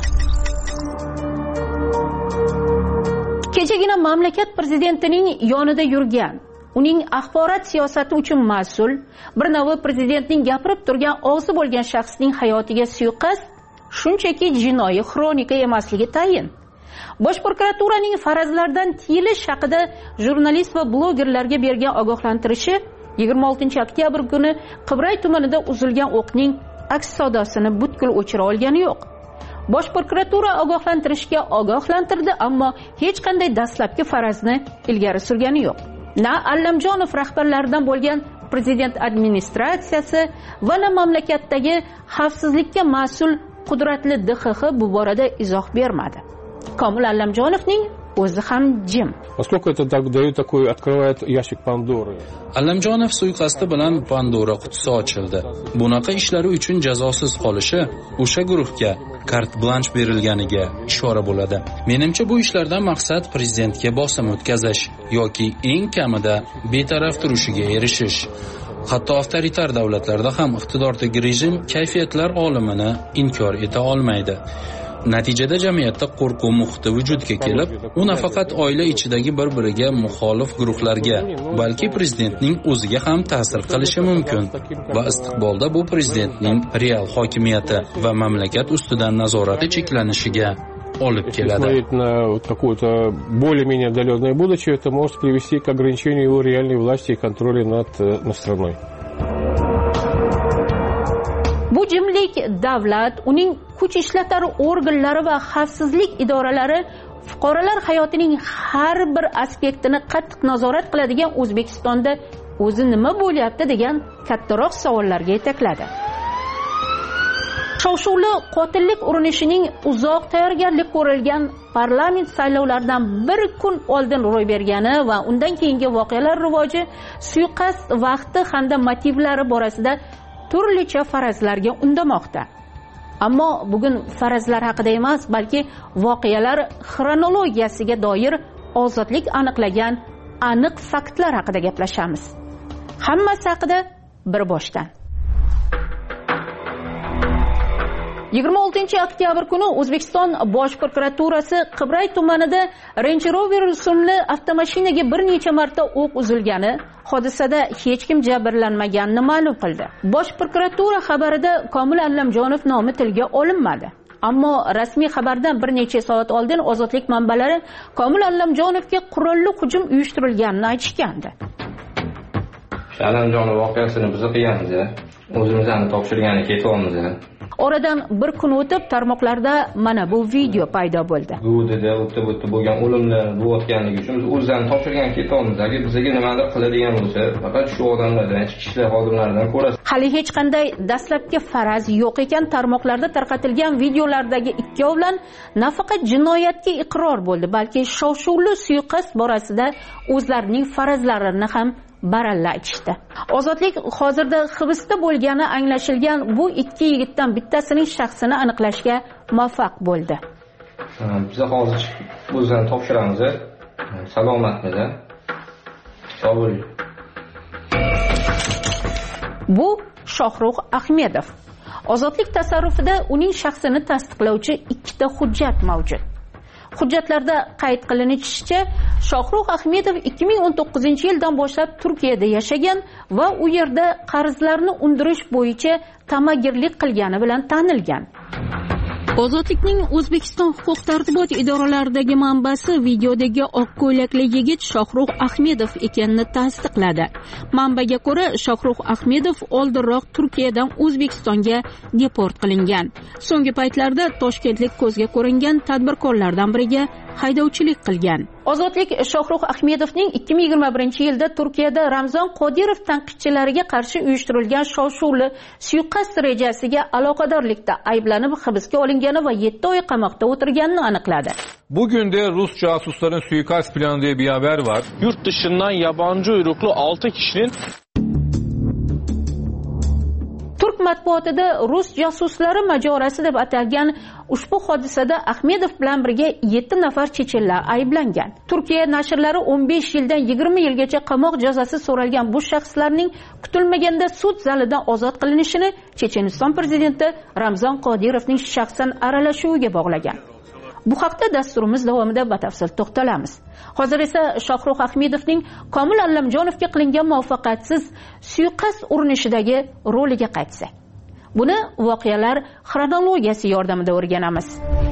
Kechagina mamlakat prezidentining yonida yurgan, uning axborot siyosati uchun mas'ul, bir navi prezidentning gapirib turgan og'zi bo'lgan shaxsning hayotiga suiqasd shunchaki jinoiy xronika emasligi tayin. Bosh prokuraturaning farazlardan tiyilish haqida jurnalist va blogerlarga bergan ogohlantirishi yigirma oltinchi oktyabr kuni Qibray tumanida uzilgan o'qning aks sadosini butkul o'chira olgani yo'q. Bosh prokuratura ogohlantirishga ogohlantirdi, ammo hech qanday dastlabki farazni ilgari surgani yo'q. Na Allamjonov rahbarlaridan bo'lgan prezident administratsiyasi va na mamlakatdagi xavfsizlikka mas'ul qudratli D X X bu borada izoh bermadi. Komil Allamjonovning o'zi ham jim. Поскольку это так дает такой открывает ящик Пандоры. Allamjonov suiqasdi bilan Pandora qutisi ochildi. Bunaqa ishlari uchun jazosiz qolishi o'sha guruhga kart blanch berilganiga ishora bo'ladi. Menimcha bu ishlardan maqsad prezidentga bosim o'tkazish yoki eng kamida betaraf turishiga erishish. Hatto avtoritar davlatlarda ham iqtidordagi rejim kayfiyatlar olimini inkor eta olmaydi. Natijada jamiyatda qo'rquv muhiti vujudga kelib, u nafaqat oila ichidagi bir-biriga muxolif guruhlarga, balki prezidentning o'ziga ham ta'sir qilishi mumkin va istiqbolda bu prezidentning real hokimiyati va mamlakat ustidan nazorati cheklanishiga olib keladi. Смотреть на вот какое-то более-менее отдаленное будущее, это может привести к ограничению его реальной власти и контроля над, над страной. Bu jimlik davlat, uning kuch ishlatar organlari va xavfsizlik idoralari fuqarolar hayotining har bir aspektini qattiq nazorat qiladigan O'zbekistonda o'zi nima bo'lyapti degan kattaroq savollarga yetakladi. Shov-shuvli qotillik urinishining uzoq tayyorgarlik ko'rilgan parlament saylovlaridan bir kun oldin ro'y bergani va undan keyingi voqealar rivoji suiqasd vaqti hamda motivlari borasida turlicha farazlarga undamoqda. Ammo bugun farazlar haqida emas, balki voqealar xronologiyasiga doir ozodlik aniqlagan aniq faktlar haqida gaplashamiz. Hammasi haqida bir boshdan. yigirma oltinchi oktyabr kuni O'zbekiston Bosh prokuraturasi Qibray tumanida Range Rover rusumli avtomashinaga bir necha marta o'q uzilgani, hodisada hech kim jabrlanmaganini ma'lum qildi. Bosh prokuratura xabarida Komil Allamjonov nomi tilga olinmadi. Ammo rasmiy xabardan bir necha soat oldin ozodlik manbalari Komil Allamjonovga qurolli hujum uyushtirilganini aytishgandi. Allamjonov voqeasini biz qilganmiz, o'zimizni topshirgani ketyapmiz. Oradan bir kun o'tib tarmoqlarda mana bu video paydo bo'ldi. Bu dedi, o'tib o'tib bo'lgan o'limlar bo'layotganligi uchun biz o'zlarini topshirgan ketamiz. Agar bizga nimadir qiladigan bo'lsa, faqat shu odamlardan, ichki ishlar xodimlaridan ko'rasiz. Hali hech qanday dastlabki faraz yo'q ekan, tarmoqlarda tarqatilgan videolardagi ikkovlan nafaqat jinoyatga iqror bo'ldi, balki shov-shuvli suiqasd borasida o'zlarining farazlarini ham baralla aytishdi. Ozodlik hozirda hibsda bo'lgani anglashilgan bu ikki yigitdan bittasining shaxsini aniqlashga muvaffaq bo'ldi. Biz hozir o'zlarini topshiramiz. Salomatmida. Sog' bo'ling. Bu Shohrux Ahmedov. Ozodlik tasarrufida uning shaxsini tasdiqlovchi ikkita hujjat mavjud. Hujjatlarda qayd qilinishicha, Shohrux Ahmedov ikki ming o'n to'qqizinchi yildan boshlab Turkiyada yashagan va u yerda qarzlarni undirish bo'yicha ta'magirlik qilgani bilan tanilgan. Ozodlikning O'zbekiston huquq-tartibot idoralaridagi manbasi videodagi oq ko'ylakli yigit Shohrux Ahmedov ekanini tasdiqladi. Manbaga ko'ra, Shohrux Ahmedov oldinroq Turkiyadan O'zbekistonga deport qilingan. So'nggi paytlarda toshkentlik ko'zga ko'ringan tadbirkorlardan biriga haydovchilik qilgan. Ozodlik Shohrux Ahmedovning ikki ming yigirma birinchi yilda Turkiyada Ramzon Qodirov tanqidchilariga qarshi uyushtirilgan shov-shuvli suiqasd rejasiga aloqadorlikda ayblanib hibsga olingani va yetti oy qamoqda o'tirganini aniqladi. Bugün de Rus casusların suikast planı diye bir haber var. Yurt dışından yabancı uyruklu altı kişinin Turk matbuotida Rus jasuslari majorasi deb atalgan ushbu hodisada Ahmedov bilan birga yetti nafar chechenlar ayblangan. Turkiya nashrlari o'n besh yildan yigirma yilgacha qamoq jazosi so'ralgan bu shaxslarning kutilmaganda sud zalidan ozod qilinishini Checheniston prezidenti Ramzon Qodirovning shaxsan aralashuviga bog'lagan. Bu haqda dasturimiz davomida batafsil to'xtalamiz. Hozir esa Shohrux Ahmedovning Komil Allamjonovga qilingan muvaffaqiyatsiz suiqasd urinishidagi roliga qaytsak. Buni voqealar xronologiyasi yordamida o'rganamiz.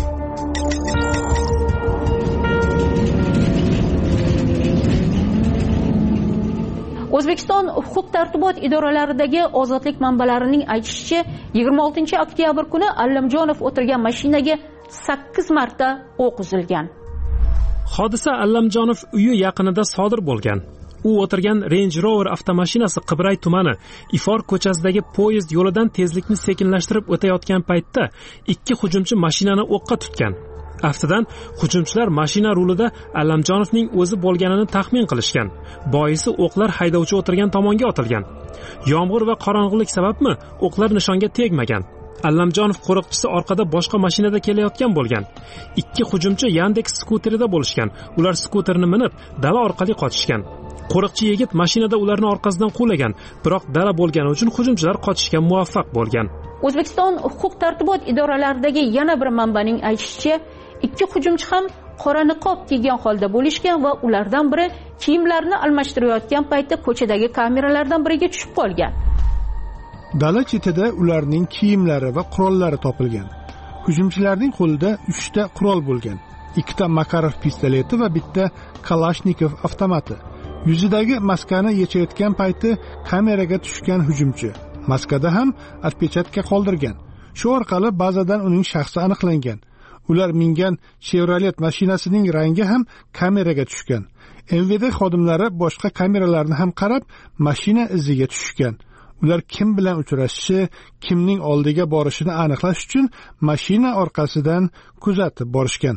O'zbekiston huquq-tartibot idoralaridagi ozodlik manbalarining aytishicha, yigirma oltinchi oktyabr kuni Allamjonov o'tirgan mashinaga sakkiz marta o'q uzilgan. Hodisa Allamjonov uyi yaqinida sodir bo'lgan. U o'tirgan Range Rover avtomashinasi Qibray tumani Ifor ko'chasidagi poyezd yo'lidan tezlikni sekinlashtirib o'tayotgan paytda ikki hujumchi mashinani o'qqa tutgan. Aftidan hujumchilar mashina rulida Allamjonovning o'zi bo'lganini taxmin qilishgan. Boisi o'qlar haydovchi o'tirgan tomonga otilgan. Yomg'ir va qorong'ulik sababmi o'qlar nishonga tegmagan. Allamjonov qo'riqchisi orqada boshqa mashinada kelayotgan bo'lgan. Ikki hujumchi Yandex skuterida bo'lishgan. Ular skuterni minib, dala orqali qochishgan. Qo'riqchi yigit mashinada ularni orqasidan quvlagan, biroq dala bo'lgani uchun hujumchilar qochishga muvaffaq bo'lgan. O'zbekiston huquq-tartibot idoralaridagi yana bir manbaning aytishicha, ikki hujumchi ham qora niqob kiygan holda bo'lishgan va ulardan biri kiyimlarini almashtirayotgan paytda ko'chadagi kameralardan biriga tushib qolgan. Dala chetida ularning kiyimlari va qurollari topilgan. Hujumchilarning qo'lida uchta qurol bo'lgan. Ikkita Makarov pistoleti va bitta Kalashnikov avtomati. Yuzidagi maskani yechayotgan payti kameraga tushgan hujumchi maskada ham отпечатка qoldirgan. Shu orqali bazadan uning shaxsi aniqlangan. Ular mingan Chevrolet mashinasining rangi ham kameraga tushgan. M V D xodimlari boshqa kameralarni ham qarab, mashina iziga tushgan. Ular kim bilan uchrashishi, kimning oldiga borishini aniqlash uchun mashina orqasidan kuzatib borishgan.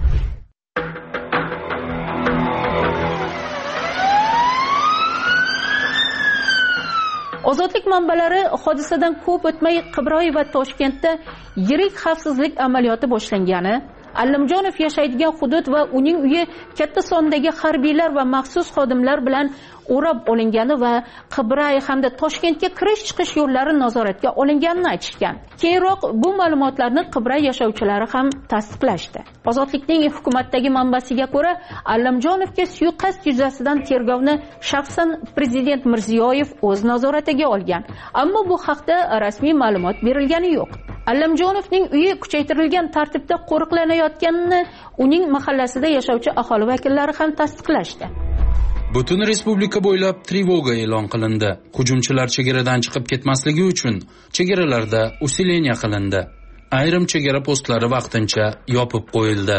Ozodlik manbalari hodisadan ko'p o'tmay Qibroy va Toshkentda yirik xavfsizlik amaliyoti boshlangani, Allamjonov yashaydigan hudud va uning uyi katta sondagi harbiylar va maxsus xodimlar bilan o'rab olingani va Qibray hamda Toshkentga kirish-chiqish yo'llari nazoratga olinganini aytishgan. Keyinroq bu ma'lumotlarni Qibray yashovchilari ham tasdiqlashdi. Ozodlikning hukumatdagi manbasiga ko'ra, Allamjonovga suiqasd yuzasidan tergovni shaxsan prezident Mirziyoyev o'z nazoratiga olgan. Ammo bu haqda rasmiy ma'lumot berilgani yo'q. Allamjonovning uyi kuchaytirilgan tartibda qo'riqlanayotganini uning mahallasida yashovchi aholi vakillari ham tasdiqlashdi. Butun respublika bo'ylab trevoga e'lon qilindi. Hujumchilar chegaradan chiqib ketmasligi uchun chegaralarda usileniya qilindi. Ayrim chegara postlari vaqtincha yopib qo'yildi.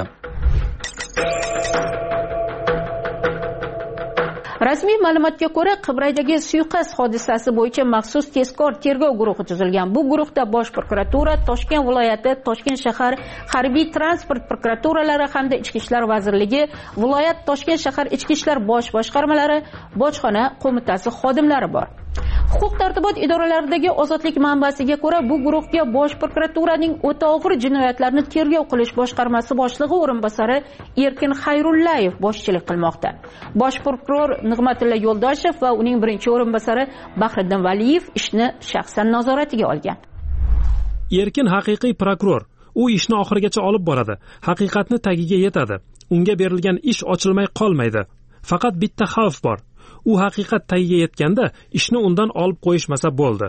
Rasmiy ma'lumotga ko'ra, Qibraydagi suiqasd hodisasi bo'yicha maxsus tezkor tergov guruhi tuzilgan. Bu guruhda Bosh prokuratura, Toshkent viloyati, Toshkent shahar harbiy transport prokuraturalari hamda Ichki ishlar vazirligi, viloyat Toshkent shahar ichki ishlar bosh boshqarmalari, bojxona qo'mitasi xodimlari bor. Huquq tartibot idoralaridagi ozodlik manbasiga ko'ra, bu guruhga Bosh prokuraturaning o'ta og'ir jinoyatlarni tergov qilish boshqarmasi boshlig'i o'rinbosari Erkin Xayrullayev boshchilik qilmoqda. Bosh prokuror Nig'matilla Yo'ldoshev va uning birinchi o'rinbosari Bahriddin Valiyev ishni shaxsan nazoratiga olgan. Erkin haqiqiy prokuror. U ishni oxirigacha olib boradi, haqiqatni tagiga yetadi. Unga berilgan ish ochilmay qolmaydi. Faqat bitta xavf bor. U haqiqat tagiga yetganda ishni undan olib qo'yishmasa bo'ldi.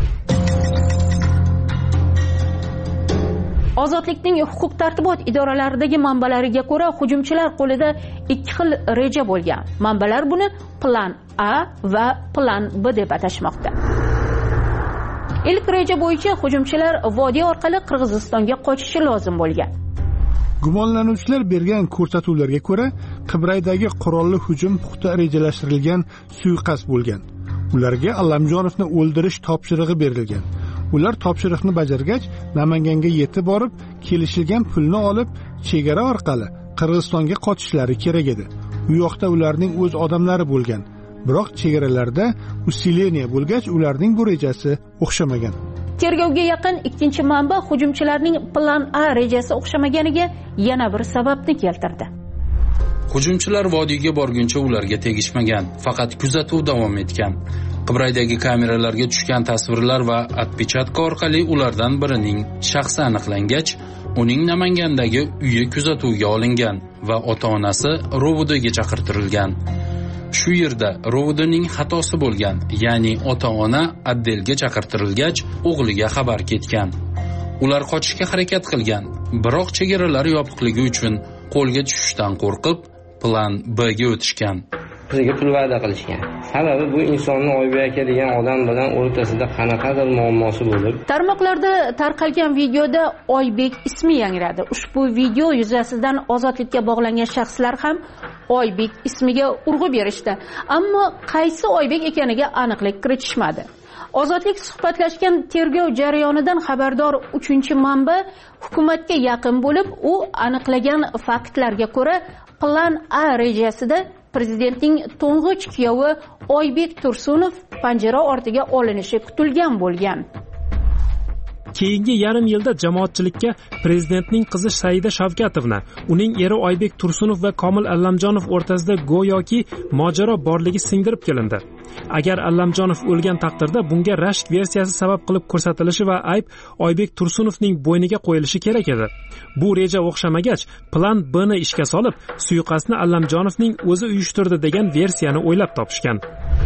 Ozodlikning huquq tartibot idoralaridagi manbalariga ko'ra, hujumchilar qo'lida ikki xil reja bo'lgan. Manbalar buni plan A va plan B deb atashmoqda. Ilk reja bo'yicha hujumchilar vodiy orqali Qirg'izistonga qochishi lozim bo'lgan. Gumonlanuvchilar bergan ko'rsatuvlarga ko'ra, Qibraydagi qurolli hujum puxta rejalashtirilgan suiqasd bo'lgan. Ularga Allamjonovni o'ldirish topshirig'i berilgan. Ular topshiriqni bajargach, Namanganga yetib borib, kelishilgan pulni olib, chegara orqali Qirg'izistonga qochishlari kerak edi. U yoqda ularning o'z odamlari bo'lgan. Biroq chegaralarda usileniya bo'lgach, ularning bu rejasi o'xshamagan. Tergovga yaqin ikkinchi manba hujumchilarning plan A rejasi o'xshamaganiga yana bir sababni keltirdi. Hujumchilar vodiyga borguncha ularga tegishmagan, faqat kuzatuv davom etgan. Qibraydagi kameralarga tushgan tasvirlar va отпечатка orqali ulardan birining shaxsi aniqlangach, uning Namangandagi uyi kuzatuvga olingan va ota-onasi rovudiga chaqirtirilgan. Shu yerda rovudining xatosi bo'lgan, ya'ni ota-ona atdelga chaqirtirilgach, o'g'liga xabar ketgan. Ular qochishga harakat qilgan, biroq chegaralar yopiqligi uchun qo'lga tushishdan qo'rqib, plan B ga o'tishgan. Bizga pul va'da qilishgan. Sababi bu insonni Oybek aka degan odam bilan o'rtasida qanaqadir muammosi bo'lib. Tarmoqlarda tarqalgan videoda Oybek ismi yangradi. Ushbu video yuzasidan ozodlikka bog'langan shaxslar ham Oybek ismiga urg'u berishdi, ammo qaysi Oybek ekaniga aniqlik kiritishmadi. Ozodlik suhbatlashgan tergov jarayonidan xabardor uchinchi manba hukumatga yaqin bo'lib, u aniqlagan faktlarga ko'ra, plan A rejasida prezidentning to'ng'ich kuyovi Oybek Tursunov panjara ortiga olinishi kutilgan bo'lgan. Keyingi yarim yilda jamoatchilikka prezidentning qizi Saida Shavkatovna, uning eri Oybek Tursunov va Komil Allamjonov o'rtasida go'yoki mojaro borligi singdirib kelindi. Agar Allamjonov o'lgan taqdirda bunga rashk versiyasi sabab qilib ko'rsatilishi va ayb Oybek Tursunovning bo'yniga qo'yilishi kerak edi. Bu reja o'xshamagach, plan B ni ishga solib, suiqasdni Allamjonovning o'zi uyushtirdi degan versiyani o'ylab topishgan.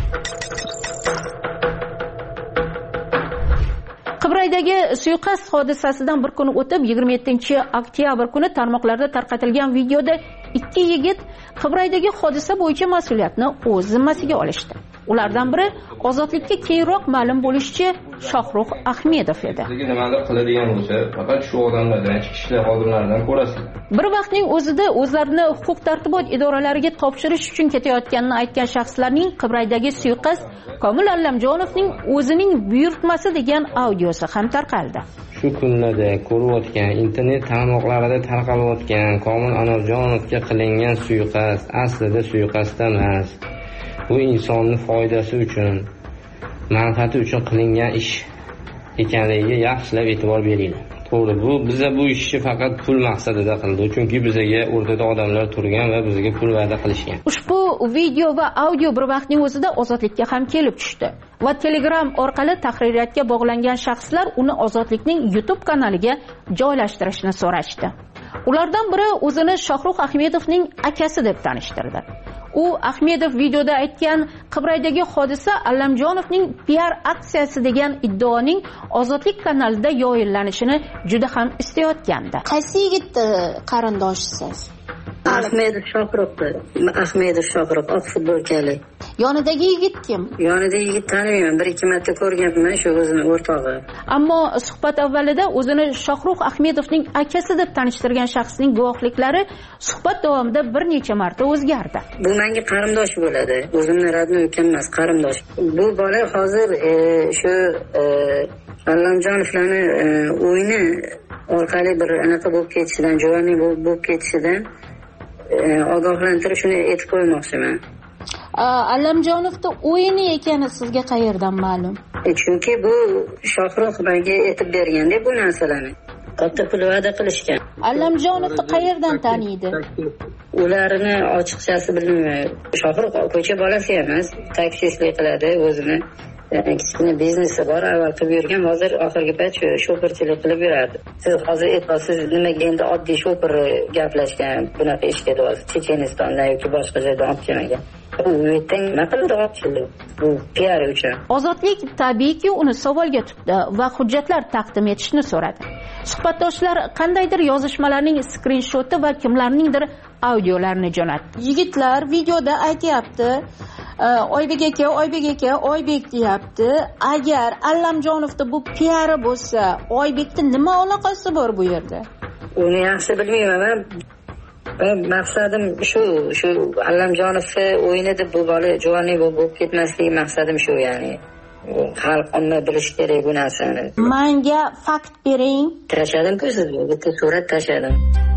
Qibraydagi suiqasd hodisasidan bir kun o'tib, yigirma yettinchi oktyabr kuni tarmoqlarda tarqatilgan videoda ikki yigit Qibraydagi hodisa bo'yicha mas'uliyatni o'z zimmasiga olishdi. Ulardan biri ozodlikka keyinroq ma'lum bo'lishicha Shohrux Ahmedov edi. Nimadir qiladigan bo'lsa, faqat shu odamlardan, ichki ishlar xodimlaridan ko'rasiz. Bir vaqtning o'zida o'zlarini huquq tartibot idoralariga topshirish uchun ketayotganini aytgan shaxslarning Qibraydagi suiqasd Komil Allamjonovning o'zining buyurtmasi degan audiosi ham tarqaldi. Shu kunlarda ko'rayotgan, internet tarmoqlarida tarqalayotgan Komil Allamjonovga qilingan suiqasd aslida suiqasd emas. Bu insonning foydasi uchun, manfaati uchun qilingan ish ekanligiga yaxshilab e'tibor beringlar. To'g'ri, bu biza bu ishni faqat pul maqsadida qildi, chunki bizaga o'rtada odamlar turgan va bizga pul va'da qilishgan. Ushbu video va audio bir vaqtning o'zida ozodlikka ham kelib tushdi va Telegram orqali tahririyatga bog'langan shaxslar uni ozodlikning YouTube kanaliga joylashtirishni so'rashdi. Ulardan biri o'zini Shohrux Ahmedovning akasi deb tanishtirdi. U Ahmedov videoda aytgan Qibraydagi hodisa Allamjonovning P R aksiyasi degan iddaoning ozodlik kanalida yoyillanishini juda ham istayotgandi. Qaysi yigitni qarindoshisiz? Ahmedov Shohruxdi. Ahmedov Shohruh, oq futbolkali. Yonidagi yigit kim? Yonidagi yigit tanimayman, bir ikki marta ko'rganman, shu o'zini o'rtog'i. Ammo suhbat avvalida o'zini Shohruh Ahmedovning akasi deb tanishtirgan shaxsning guvohliklari suhbat davomida bir necha marta o'zgardi. Bu menga qarindosh bo'ladi. O'zimni radnoy ukam emas, qarindosh. Bu bola hozir shu Allamjonovlarni o'yini orqali bir anaqa bo'lib ketishidan, javobiy bo'lib ketishidan ogohlantirishni aytib qo'ymoqchiman. Allamjonovda o'yini ekani sizga qayerdan ma'lum? Chunki bu Shohruh menga aytib berganda bu narsalarni. Katta pul va'da qilishgan. Allamjonovni qayerdan taniydi? Ularni ochiqchasi bilmayman. Shohruh ko'cha bolasi emas, taksistlik qiladi o'zini. Kichkina biznesi bor, avval qilib yurgan, hozir oxirgi payt shu shoferchilik qilib yuradi. Siz hozir aytasiz, nimaga endi oddiy shofer gaplashgan, bunaqa ishga deyapsiz, Chechenistondan yoki boshqa joydan olib kelmagan. U yerdan nima qildi olib bu P R uchun. Ozodlik tabiiyki uni savolga tutdi va hujjatlar taqdim etishni so'radi. Suhbatdoshlar qandaydir yozishmalarning skrinshoti va kimlarningdir audiolarini jo'natdi. Yigitlar videoda aytyapti, Oybek aka, Oybek aka, Oybek deyapti. Agar Allamjonovda bu P R bo'lsa, Oybekning nima aloqasi bor bu yerda? Uni yaxshi bilmayman. Men maqsadim shu, shu Allamjonovni o'yini deb bu bola javobiy bo'lib ketmasligi maqsadim shu, ya'ni. Xalq omma bilish kerak bu narsani. Menga fakt bering. Tashladim-ku sizga, bitta surat tashladim.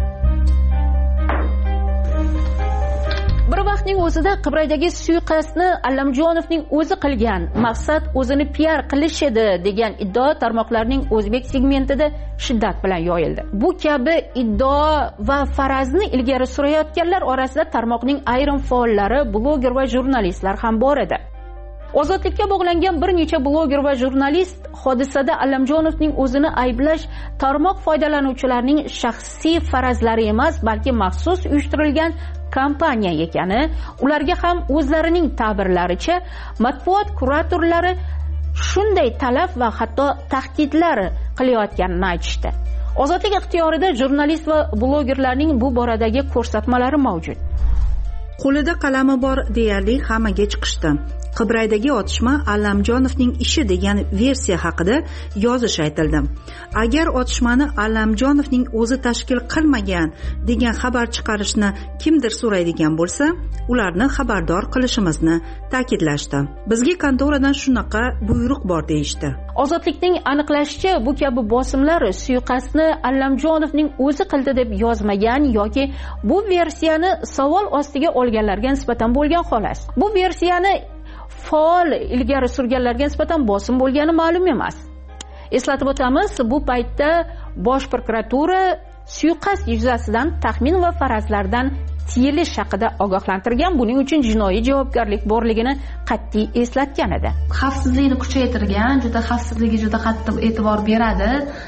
Bir vaqtning o'zida Qibraydagi suiqasdni Allamjonovning o'zi qilgan, maqsad o'zini P R qilish edi degan iddao tarmoqlarning o'zbek segmentida shiddat bilan yoyildi. Bu kabi iddao va farazni ilgari surayotganlar orasida tarmoqning ayrim faollari, bloger va jurnalistlar ham bor edi. Ozodlikka bog'langan bir necha bloger va jurnalist hodisada Allamjonovning o'zini ayblash tarmoq foydalanuvchilarining shaxsiy farazlari emas, balki maxsus uyushtirilgan kompaniya ekani, ularga ham o'zlarining ta'birlaricha matbuot kuratorlari shunday talab va hatto tahdidlar qilayotganini aytishdi. Ozodlik ixtiyorida jurnalist va blogerlarning bu boradagi ko'rsatmalari mavjud. Qo'lida qalami bor deyarli hammaga chiqishdi. Qibraydagi otishma Allamjonovning ishi degan versiya haqida yozish aytildi. Agar otishmani Allamjonovning o'zi tashkil qilmagan degan xabar chiqarishni kimdir so'raydigan bo'lsa, ularni xabardor qilishimizni ta'kidlashdi. Bizga kontoradan shunaqa buyruq bor deyishdi. Ozodlikning aniqlashicha, bu kabi bosimlar suiqasdni Allamjonovning o'zi qildi deb yozmagan yoki bu versiyani savol ostiga olganlarga nisbatan bo'lgan xolos. Bu versiyani faol ilgari surganlarga nisbatan bosim bo'lgani ma'lum emas. Eslatib o'tamiz, bu paytda Bosh prokuratura suiqasd yuzasidan taxmin va farazlardan tiyilish haqida ogohlantirgan, buning uchun jinoiy javobgarlik borligini qat'iy eslatgan edi. Xavfsizlikni kuchaytirgan, juda xavfsizligiga juda qattiq e'tibor beradi.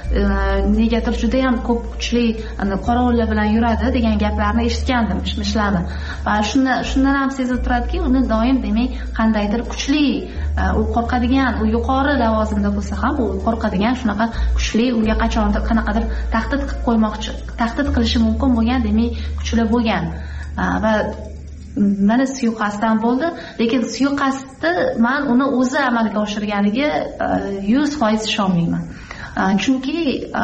Negadir juda ham ko'p kuchli qorovullar bilan yuradi degan gaplarni eshitgandim, mishmishlarni. Va shundan shundan ham sezilib turadiki, uni doim demak qandaydir kuchli, u qo'rqadigan, u yuqori lavozimda bo'lsa ham, u qo'rqadigan, shunaqa kuchli, unga qachondir qanaqadir tahdid qilib qo'ymoqchi, tahdid qilishi mumkin bo'lgan, demak kuchli bo'lgan. Va mana suiqasddan bo'ldi, lekin suiqasdni men uni o'zi amalga oshirganiga yuz foiz ishonmayman. Chunki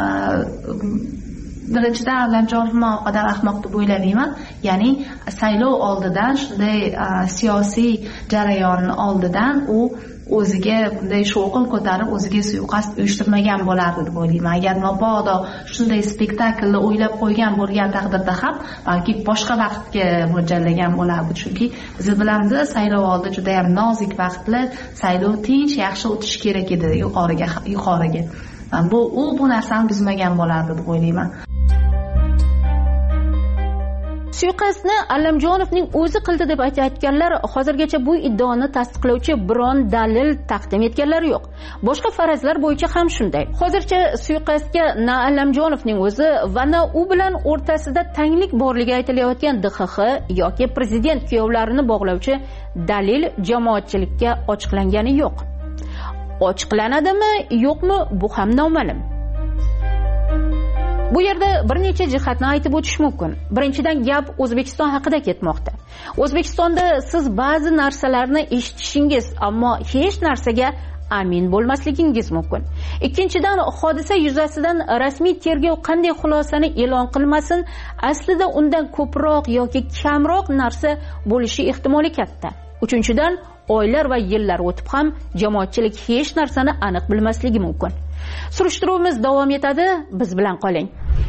birinchidan Allamjonovni o qadar ahmoq deb o'ylamayman. Ya'ni saylov oldidan, shunday siyosiy jarayonni oldidan u o'ziga bunday shovqin ko'tarib, o'ziga suiqasd uyushtirmagan bo'lardi deb o'ylayman. Agar mabodo shunday spektaklni o'ylab qo'ygan bo'lgan taqdirda ham balki boshqa vaqtga mo'ljallagan bo'lardi. Chunki biz bilamiz, saylov oldi juda ham nozik vaqtlar, saylov tinch, yaxshi o'tishi kerak edi yuqoriga yuqoriga. Bu u bu narsani buzmagan bo'lardi deb o'ylayman. Suiqasdni Allamjonovning o'zi qildi deb aytayotganlar hozirgacha bu iddaoni tasdiqlovchi biron dalil taqdim etganlari yo'q. Boshqa farazlar bo'yicha ham shunday. Hozircha suiqasdga na Allamjonovning o'zi va na u bilan o'rtasida tanglik borligi aytilayotgan D X X yoki prezident kuyovlarini bog'lovchi dalil jamoatchilikka ochiqlangani yo'q. Ochiqlanadimi, yo'qmi, bu ham noma'lum. Bu yerda bir necha jihatni aytib o'tish mumkin. Birinchidan gap O'zbekiston haqida ketmoqda. O'zbekistonda siz ba'zi narsalarni eshitishingiz, ammo hech narsaga amin bo'lmasligingiz mumkin. Ikkinchidan, hodisa yuzasidan rasmiy tergov qanday xulosani e'lon qilmasin, aslida undan ko'proq yoki kamroq narsa bo'lishi ehtimoli katta. Uchinchidan, oylar va yillar o'tib ham jamoatchilik hech narsani aniq bilmasligi mumkin. Surishtiruvimiz davom etadi, biz bilan qoling.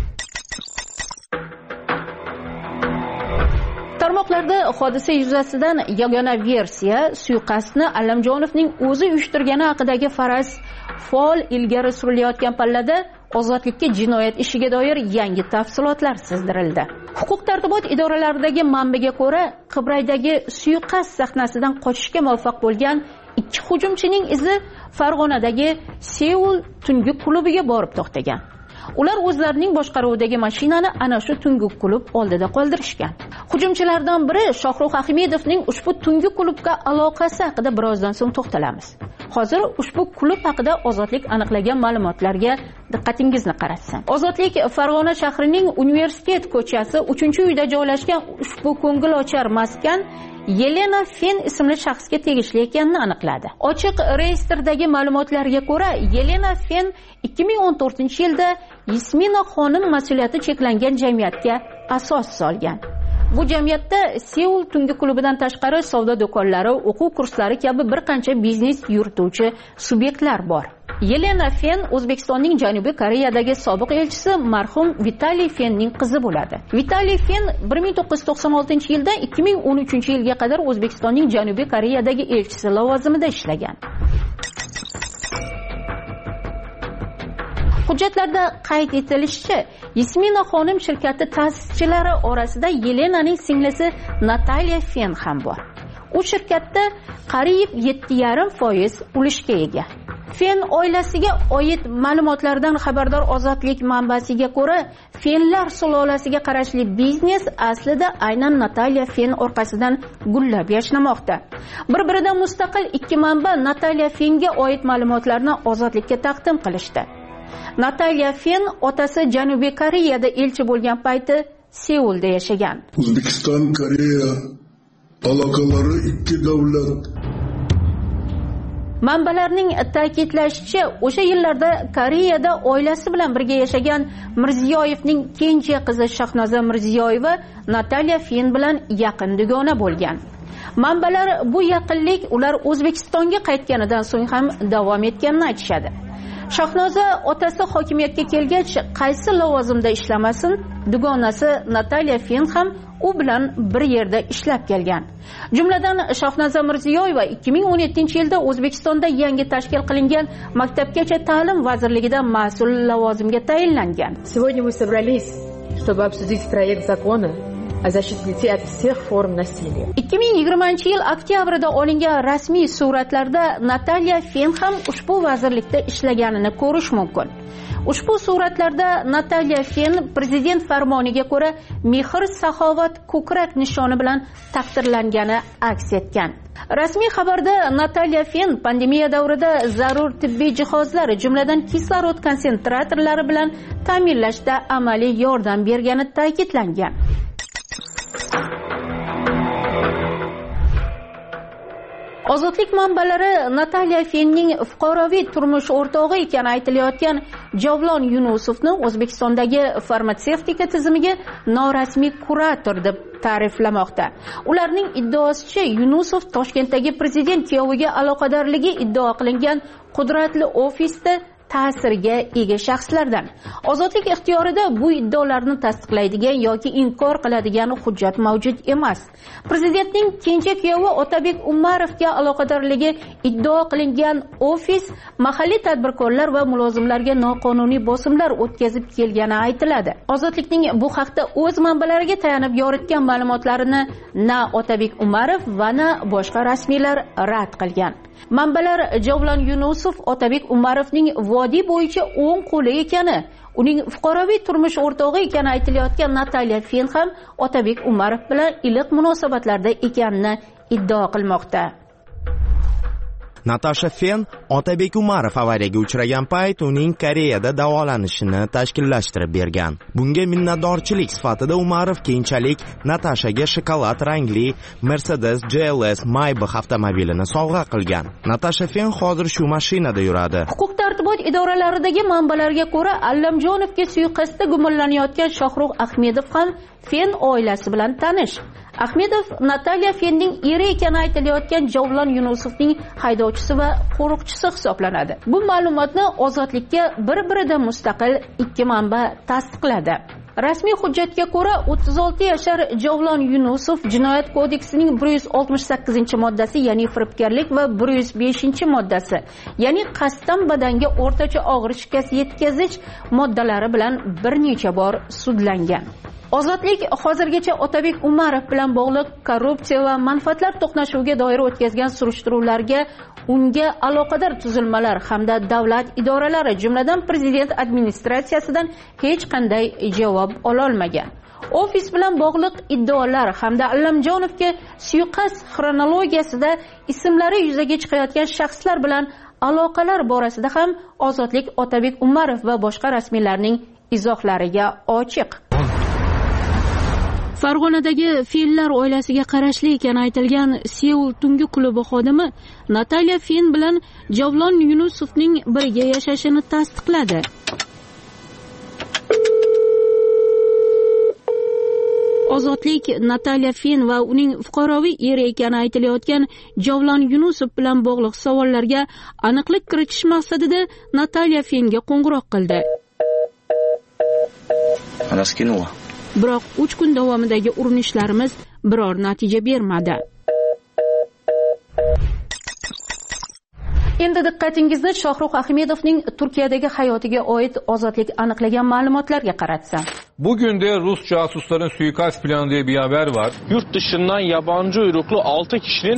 Tarmoqlarda hodisa yuzasidan yagona versiya suiqasdni Allamjonovning o'zi uyushtirgani haqidagi faraz faol ilgari surilayotgan pallada ozodlikka jinoyat ishiga doir yangi tafsilotlar sizdirildi. Huquq-tartibot idoralaridagi manbaga ko'ra, Qibraydagi suiqasd sahnasidan qochishga muvaffaq bo'lgan ikki hujumchining izi Farg'onadagi Seul tungi klubiga borib to'xtagan. Ular o'zlarining boshqaruvidagi mashinani ana shu tungi klub oldida qoldirishgan. Hujumchilardan biri Shohruh Ahmedovning ushbu tungi klubga aloqasi haqida birozdan so'ng to'xtalamiz. Hozir ushbu klub haqida Ozodlik aniqlagan ma'lumotlarga diqqatingizni qaratsin. Ozodlik Farg'ona shahrining Universitet ko'chasi uchinchi uyda joylashgan ushbu ko'ngilochar maskan Yelena Fen ismli shaxsga tegishli ekanini aniqladi. Ochiq reyestrdagi ma'lumotlarga ko'ra, Yelena Fen ikki ming o'n to'rtinchi yilda Yasmina xonim mas'uliyati cheklangan jamiyatga asos solgan. Bu jamiyatda Seul tungi klubidan tashqari savdo do'konlari, o'quv kurslari kabi bir qancha biznes yurituvchi subyektlar bor. Yelena Fen O'zbekistonning Janubiy Koreyadagi sobiq elchisi marhum Vitaliy Fenning qizi bo'ladi. Vitaliy Fen bir ming to'qqiz yuz to'qson oltinchi yildan ikki ming o'n uchinchi yilga qadar O'zbekistonning Janubiy Koreyadagi elchisi lavozimida ishlagan. Hujjatlarda qayd etilishicha, Yasmina xonim shirkati ta'sischilari orasida Yelenaning singlisi Natalya Fen ham bor. U shirkatda qariyb yetti yarim foiz ulushga ega. Fen oilasiga oid ma'lumotlardan xabardor Ozodlik manbasiga ko'ra, Fenlar sulolasiga qarashli biznes aslida aynan Natalya Fen orqasidan gullab yashnamoqda. Bir-biridan mustaqil ikki manba Natalya Fenga oid ma'lumotlarni Ozodlikka taqdim qilishdi. Natalya Fen otasi Janubiy Koreyada elchi bo'lgan payti Seulda yashagan. O'zbekiston Koreya aloqalari ikki davlat. Manbalarning ta'kidlashicha, o'sha yillarda Koreyada oilasi bilan birga yashagan Mirziyoyevning kenja qizi Shahnoza Mirziyoyeva Natalya Fen bilan yaqin dugona bo'lgan. Manbalar bu yaqinlik ular O'zbekistonga qaytganidan so'ng ham davom etganini aytishadi. Shahnoza otasi hokimiyatga kelgach, qaysi lavozimda ishlamasin, dugonasi Natalya Fen ham u bilan bir yerda ishlab kelgan. Jumladan, Shahnoza Mirziyoyeva ikki ming o'n yettinchi yilda O'zbekistonda yangi tashkil qilingan Maktabgacha ta'lim vazirligida mas'ul lavozimga tayinlangan. Сегодня мы собрались, чтобы обсудить проект закона о защите детей от всех форм насилия. ikki ming yigirmanchi yil oktyabrida olingan rasmiy suratlarda Natalya Fen ham ushbu vazirlikda ishlaganini ko'rish mumkin. Ushbu suratlarda Natalya Fen prezident farmoniga ko'ra Mehr saxovat ko'krak nishoni bilan taqdirlangani aks etgan. Rasmiy xabarda Natalya Fen pandemiya davrida zarur tibbiy jihozlar, jumladan kislorod konsentratorlari bilan ta'minlashda amaliy yordam bergani ta'kidlangan. Ozodlik manbalari Natalya Fenning fuqaroviy turmush o'rtog'i ekani aytilayotgan Javlon Yunusovni O'zbekistondagi farmatsevtika tizimiga norasmiy kurator deb ta'riflamoqda. Ularning iddaosicha, Yunusov Toshkentdagi prezident kuyoviga aloqadorligi iddao qilingan qudratli ofisda ta'sirga ega shaxslardan. Ozodlik ixtiyorida bu iddaolarni tasdiqlaydigan yoki inkor qiladigan hujjat mavjud emas. Prezidentning kenja kuyovi Otabek Umarovga aloqadorligi iddao qilingan ofis mahalliy tadbirkorlar va mulozimlarga noqonuniy bosimlar o'tkazib kelgani aytiladi. Ozodlikning bu haqda o'z manbalariga tayanib yoritgan ma'lumotlarini na Otabek Umarov va na boshqa rasmiylar rad qilgan. Manbalar Javlon Yunusov Otabek Umarovning vodiy bo'yicha o'ng qo'li ekani, uning fuqaroviy turmush o'rtog'i ekani aytilayotgan Natalya Fen ham Otabek Umarov bilan iliq munosabatlarda ekanini iddao qilmoqda. Natasha Fen Otabek Umarov avariyaga uchragan payt uning Koreyada davolanishini tashkillashtirib bergan. Bunga minnatdorchilik sifatida Umarov keyinchalik Natashaga shokolad rangli Mercedes G L S Maybach avtomobilini sovg'a qilgan. Natasha Fen hozir shu mashinada yuradi. Huquq-tartibot idoralaridagi manbalarga ko'ra, Allamjonovga suiqasdda gumonlanayotgan Shohrux Ahmedov ham Fen oilasi bilan tanish. Ahmedov Natalya Fenning eri ekani aytilayotgan Javlon Yunusovning haydovchisi va qo'riqchisi hisoblanadi. Bu ma'lumotni Ozodlikka bir-biridan mustaqil ikki manba tasdiqladi. Rasmiy hujjatga ko'ra o'ttiz olti yashar Javlon Yunusov Jinoyat kodeksining bir yuz oltmish sakkizinchi moddasi, ya'ni firibgarlik va bir yuz beshinchi moddasi, ya'ni qasddan badanga o'rtacha og'ir shikast yetkazish moddalari bilan bir necha bor sudlangan. Ozodlik hozirgacha Otabek Umarov bilan bog'liq korrupsiya va manfaatlar to'qnashuviga doir o'tkazgan surishtiruvlarga, unga aloqador tuzilmalar hamda davlat idoralari, jumladan prezident administratsiyasidan hech qanday javob ola olmagan. Ofis bilan bog'liq iddaolar hamda Allamjonovga suiqasd xronologiyasida ismlari yuzaga chiqayotgan shaxslar bilan aloqalar borasida ham Ozodlik Otabek Umarov va boshqa rasmiylarning izohlariga ochiq. Farg'onadagi Fenlar oilasiga qarashli ekani aytilgan Seul tungi klubi xodimi Natalya Fen bilan Javlon Yunusovning birga yashashini tasdiqladi. Ozodlik Natalya Fen va uning fuqaroviy eri ekani aytilayotgan Javlon Yunusov bilan bog'liq savollarga aniqlik kiritish maqsadida Natalya Fenga qo'ng'iroq qildi. Raskinuva. Biroq uch kun davomidagi urinishlarimiz biror natija bermadi. Endi diqqatingizni Shohrux Ahmedovning Turkiyadagi hayotiga oid Ozodlik aniqlagan ma'lumotlarga qaratsa. Bugün de Rus casusların suikast planı diye bir haber var. Yurt dışından yabancı uyruklu altı kişinin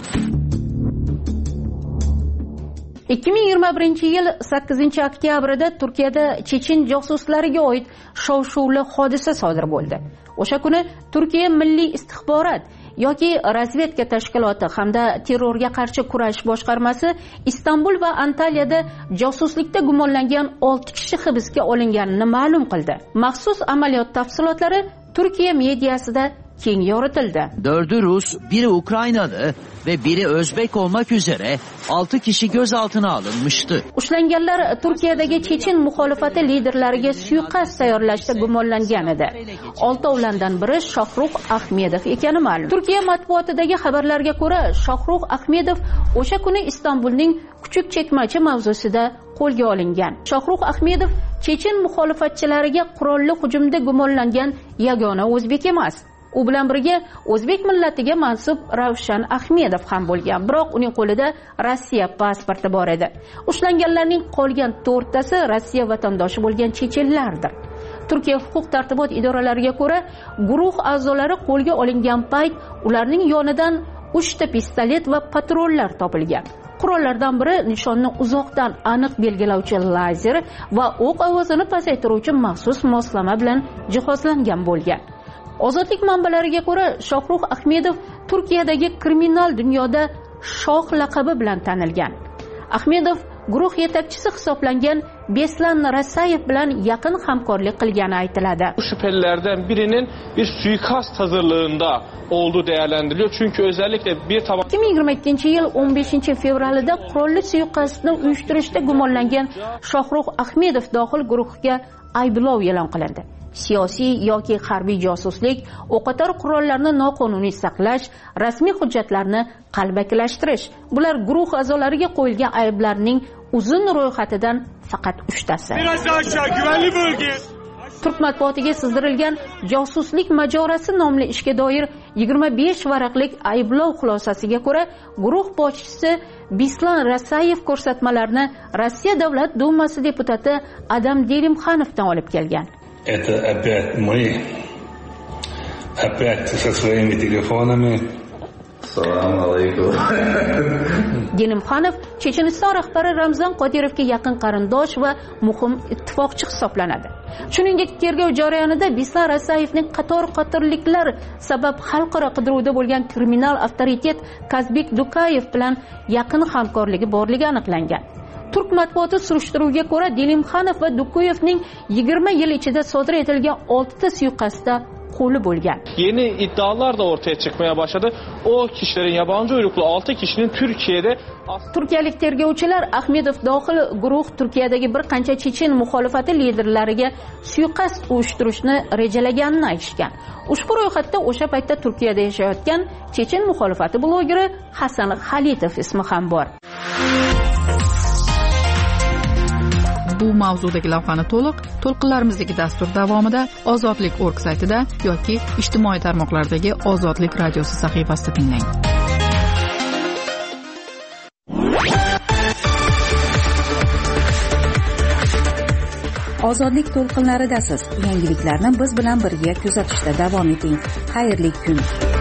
ikki ming yigirma birinchi yil sakkizinchi oktyabrda Turkiyada Chechen josuslariga oid shov-shuvli hodisa sodir bo'ldi. O'sha kuni Turkiya Milliy istixborot yoki razvedka tashkiloti hamda terrorga qarshi kurash boshqarmasi Istanbul va Antaliyada josuslikda gumonlangan olti kishi hibsga olinganini ma'lum qildi. Maxsus amaliyot tafsilotlari Turkiya mediasida keng yoritildi. Dördü Rus, biri Ukraynalı ve biri Özbek olmak üzere altı kişi gözaltına alınmıştı. Ushlanganlar Turkiyadagi Chechen muxolifati liderlariga suiqasd tayyorlashda gumonlangan edi. Oltovlardan biri Shohrux Ahmedov ekani ma'lum. Turkiya matbuotidagi xabarlarga ko'ra, Shohrux Ahmedov o'sha kuni Istanbulning Kuchuk Chekmachi mavzusida qo'lga olingan. Shohrux Ahmedov Chechen muxolifatchilariga qurolli hujumda gumonlangan yagona o'zbek emas. U bilan birga o'zbek millatiga mansub Ravshan Ahmedov ham bo'lgan, biroq uning qo'lida Rossiya pasporti bor edi. Ushlanganlarning qolgan to'rttasi Rossiya vatandoshi bo'lgan chechenlardir. Turkiya huquq-tartibot idoralariga ko'ra, guruh a'zolari qo'lga olingan payt ularning yonidan uchta pistolet va patronlar topilgan. Qurollardan biri nishonni uzoqdan aniq belgilovchi lazer va o'q ovozini pasaytiruvchi maxsus moslama bilan jihozlangan bo'lgan. Ozodlik manbalariga ko'ra, Shohrux Ahmedov Turkiyadagi kriminal dunyoda shoh laqabi bilan tanilgan. Ahmedov guruh yetakchisi hisoblangan Beslan Rasayev bilan yaqin hamkorlik qilgani aytiladi. Bu şüphelilerden birinin bir suikast hazırlığında olduğu değerlendiriliyor. Çünkü özellikle bir taban... ikki ming yigirma ikkinchi yil o'n beshinchi fevralida qurolli suiqasdni uyushtirishda gumonlangan Shohrux Ahmedov dohil guruhga ayblov e'lon qilindi. Siyosiy yoki harbiy josuslik, o'qotar qurollarni noqonuniy saqlash, rasmiy hujjatlarni qalbakilashtirish. Bular guruh a'zolariga qo'yilgan ayblarning uzun ro'yxatidan faqat uchtasi. Biraz aşağı, güvenli bölge. Turk matbuotiga sizdirilgan josuslik majorasi nomli ishga doir yigirma besh varaqlik ayblov xulosasiga ko'ra, guruh boshchisi Beslan Rasayev ko'rsatmalarni Rossiya Davlat Dumasi deputati Adam Delimxanovdan olib kelgan. Это опять мы, опять со своими телефонами, Assalomu alaykum. Gelimxonov Checheniston rahbari Ramzan Qodirovga yaqin qarindosh va muhim ittifoqchi hisoblanadi. Shuningdek, tergov jarayonida Bislar Asayevning qator qotilliklar sabab xalqaro qidiruvda bo'lgan kriminal avtoritet Kazbek Dukayev bilan yaqin hamkorligi borligi aniqlangan. Turk matbuoti surishtiruviga ko'ra, Gelimxonov va Dukayevning yigirma yil ichida sodir etilgan oltita suiqasdda qo'li bo'lgan. Yeni iddialar da ortaya çıkmaya başladı. O kişilerin yabancı uyruklu altı kişinin Türkiye'de Turkiyalik tergovchilar Ahmedov dohil guruh Turkiyadagi bir qancha chechen muxolifati liderlariga suiqasd uyushtirishni rejalaganini aytishgan. Ushbu ro'yxatda o'sha paytda Turkiyada yashayotgan chechen muxolifati blogeri Hasan Xalitov ismi ham bor. Bu mavzudagi lavhani to'liq to'lqinlarimizdagi dastur davomida Ozodlik nokta org saytida yoki ijtimoiy tarmoqlardagi Ozodlik radiosi sahifasida tinglang. Ozodlik to'lqinlaridasiz. Yangiliklarni biz bilan birga kuzatishda davom eting. Xayrli kun.